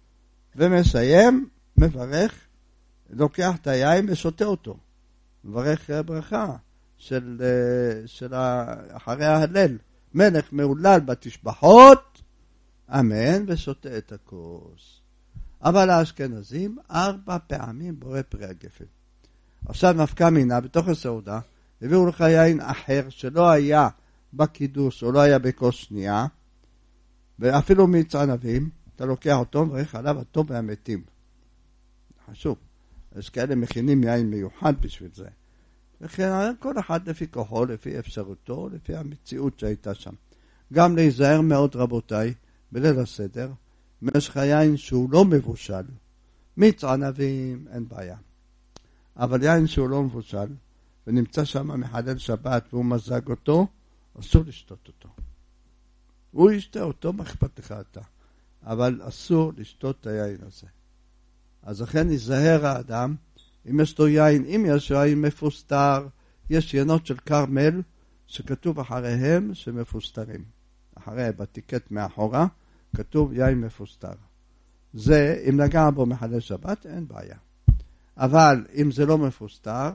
ומסיים, מברך, לוקח את היין ושותה אותו. מברך ברכה של, של אחרי ההלל. מלך מעולל בתשבחות, אמן, ושותה את הכוס. אבל האשכנזים ארבע פעמים בורא פרי הגפן. עכשיו נפקא מינה בתוך הסעודה, הביאו לך יין אחר שלא היה בקידוש או לא היה בכוס שנייה, ואפילו מיץ ענבים, אתה לוקח אותו ומברך עליו הטוב והמתים. חשוב. יש כאלה מכינים יין מיוחד בשביל זה. וכן כל אחד לפי כוחו, לפי אפשרותו, לפי המציאות שהייתה שם. גם להיזהר מאוד רבותיי, בליל הסדר, משך היין שהוא לא מבושל, מיץ ענבים אין בעיה. אבל יין שהוא לא מבושל, ונמצא שם מחלל שבת והוא מזג אותו, אסור לשתות אותו. הוא ישתה אותו, מה אכפת לך אתה? אבל אסור לשתות את היין הזה. אז לכן ייזהר האדם, אם יש לו יין, אם יש יין מפוסטר, יש ינות של קרמל שכתוב אחריהם שמפוסטרים. אחרי בטיקט מאחורה, כתוב יין מפוסטר. זה, אם נגע בו מחלל שבת, אין בעיה. אבל אם זה לא מפוסטר,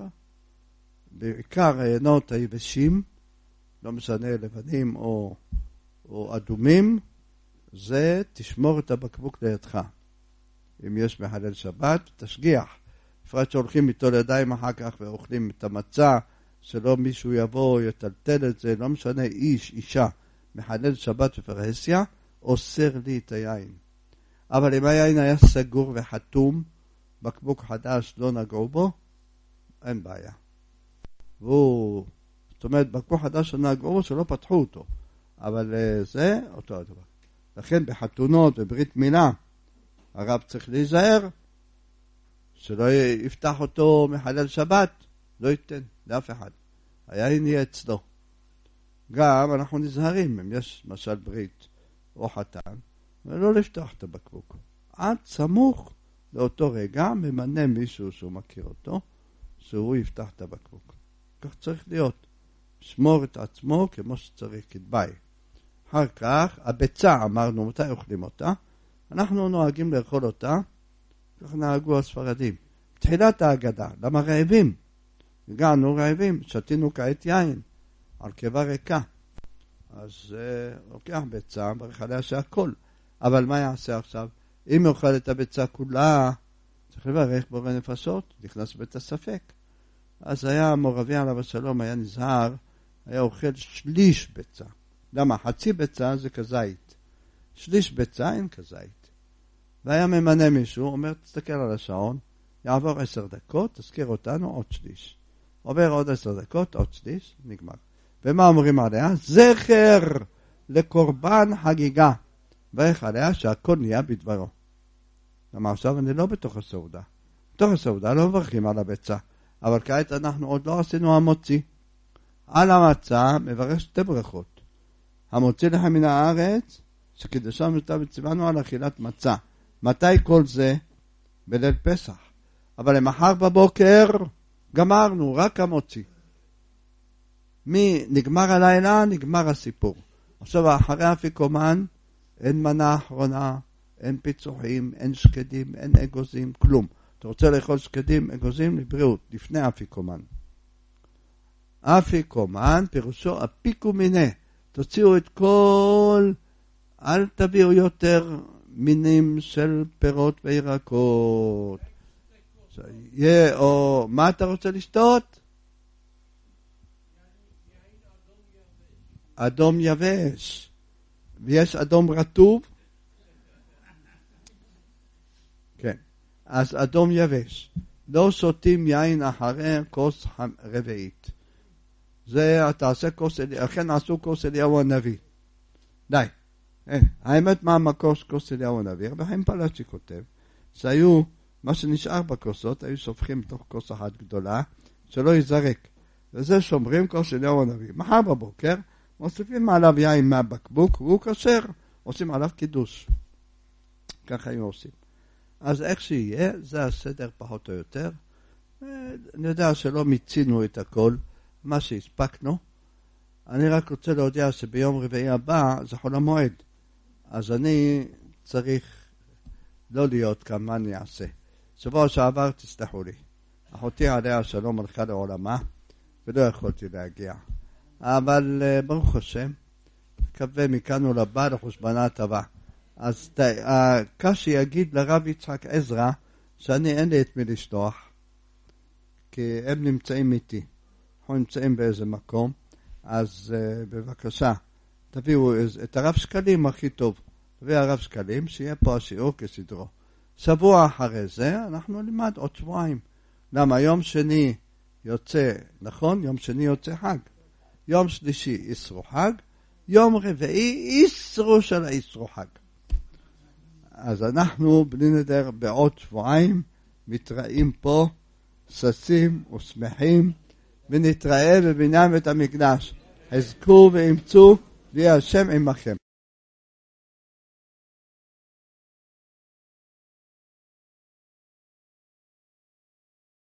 בעיקר הינות היבשים, לא משנה לבנים או, או אדומים, זה תשמור את הבקבוק לידך. אם יש מחלל שבת, תשגיח. בפרט שהולכים איתו לידיים אחר כך ואוכלים את המצה, שלא מישהו יבוא יטלטל את זה, לא משנה איש, אישה, מחלל שבת בפרהסיה, אוסר לי את היין. אבל אם היין היה סגור וחתום, בקבוק חדש לא נגעו בו, אין בעיה. והוא, זאת אומרת, בקבוק חדש נגעו בו שלא פתחו אותו. אבל זה אותו הדבר. לכן בחתונות וברית מילה, הרב צריך להיזהר, שלא יפתח אותו מחלל שבת, לא ייתן לאף אחד. היין יהיה אצלו. גם אנחנו נזהרים, אם יש משל ברית או חתן, ולא לפתוח את הבקבוק. עד סמוך לאותו רגע ממנה מישהו שהוא מכיר אותו, שהוא יפתח את הבקבוק. כך צריך להיות. שמור את עצמו כמו שצריך כדאי. אחר כך, הביצה, אמרנו, מתי אוכלים אותה? אנחנו נוהגים לאכול אותה, כך נהגו הספרדים. בתחילת ההגדה, למה רעבים? הגענו רעבים, שתינו כעת יין, על קיבה ריקה. אז אה, לוקח ביצה, ברך עליה שהכל. אבל מה יעשה עכשיו? אם יאכל את הביצה כולה, צריך לברך בורא נפשות, נכנס בית הספק. אז היה מורבי עליו השלום, היה נזהר, היה אוכל שליש ביצה. למה? חצי ביצה זה כזית. שליש ביצה אין כזית. והיה ממנה מישהו, אומר, תסתכל על השעון, יעבור עשר דקות, תזכיר אותנו עוד שליש. עובר עוד עשר דקות, עוד שליש, נגמר. ומה אומרים עליה? זכר לקורבן חגיגה. ואיך עליה שהכל נהיה בדברו. למה עכשיו אני לא בתוך הסעודה. בתוך הסעודה לא מברכים על הביצה. אבל כעת אנחנו עוד לא עשינו המוציא. על המצה מברך שתי ברכות. המוציא לך מן הארץ, שקידשנו אותה וציוונו על אכילת מצה. מתי כל זה? בליל פסח. אבל למחר בבוקר גמרנו, רק המוציא. מי נגמר הלילה, נגמר הסיפור. עכשיו אחרי האפיקומן, אין מנה אחרונה, אין פיצוחים, אין שקדים, אין אגוזים, כלום. אתה רוצה לאכול שקדים, אגוזים, לבריאות, לפני האפיקומן. אפיקומן, פירושו אפיקו מיני. תוציאו את כל, אל תביאו יותר מינים של פירות וירקות. יהיה, או מה אתה רוצה לשתות? אדום יבש. ויש אדום רטוב? אז אדום יבש. לא שותים יין אחרי כוס רביעית. זה תעשה כוס אליהו, לכן עשו כוס אליהו הנביא. די. האמת מה המקור של כוס אליהו הנביא? רבי חיים פלאצ'י כותב, שהיו, מה שנשאר בכוסות, היו שופכים בתוך כוס אחת גדולה, שלא יזרק. וזה שומרים כוס אליהו הנביא. מחר בבוקר, מוסיפים עליו יין מהבקבוק, והוא כשר, עושים עליו קידוש. ככה היו עושים. אז איך שיהיה, זה הסדר פחות או יותר. אני יודע שלא מיצינו את הכל, מה שהספקנו. אני רק רוצה להודיע שביום רביעי הבא זה חול המועד. אז אני צריך לא להיות כאן, מה אני אעשה. שבוע שעבר תסלחו לי. אחותי עליה השלום הלכה לעולמה, ולא יכולתי להגיע. אבל ברוך השם, מקווה מכאן ולבא לחושבנה הטובה. אז הקשי יגיד לרב יצחק עזרא, שאני אין לי את מי לשלוח, כי הם נמצאים איתי. אנחנו נמצאים באיזה מקום, אז uh, בבקשה, תביאו את הרב שקלים הכי טוב. תביאו הרב שקלים, שיהיה פה השיעור כסדרו. שבוע אחרי זה, אנחנו נלמד עוד שבועיים. למה? יום שני יוצא, נכון? יום שני יוצא חג. יום שלישי יסרו חג, יום רביעי יסרו של היסרו חג. אז אנחנו בלי נדר בעוד שבועיים מתראים פה, ששים ושמחים, ונתראה בבניין בית המקדש. חזקו ואמצו, ויהיה השם עמכם.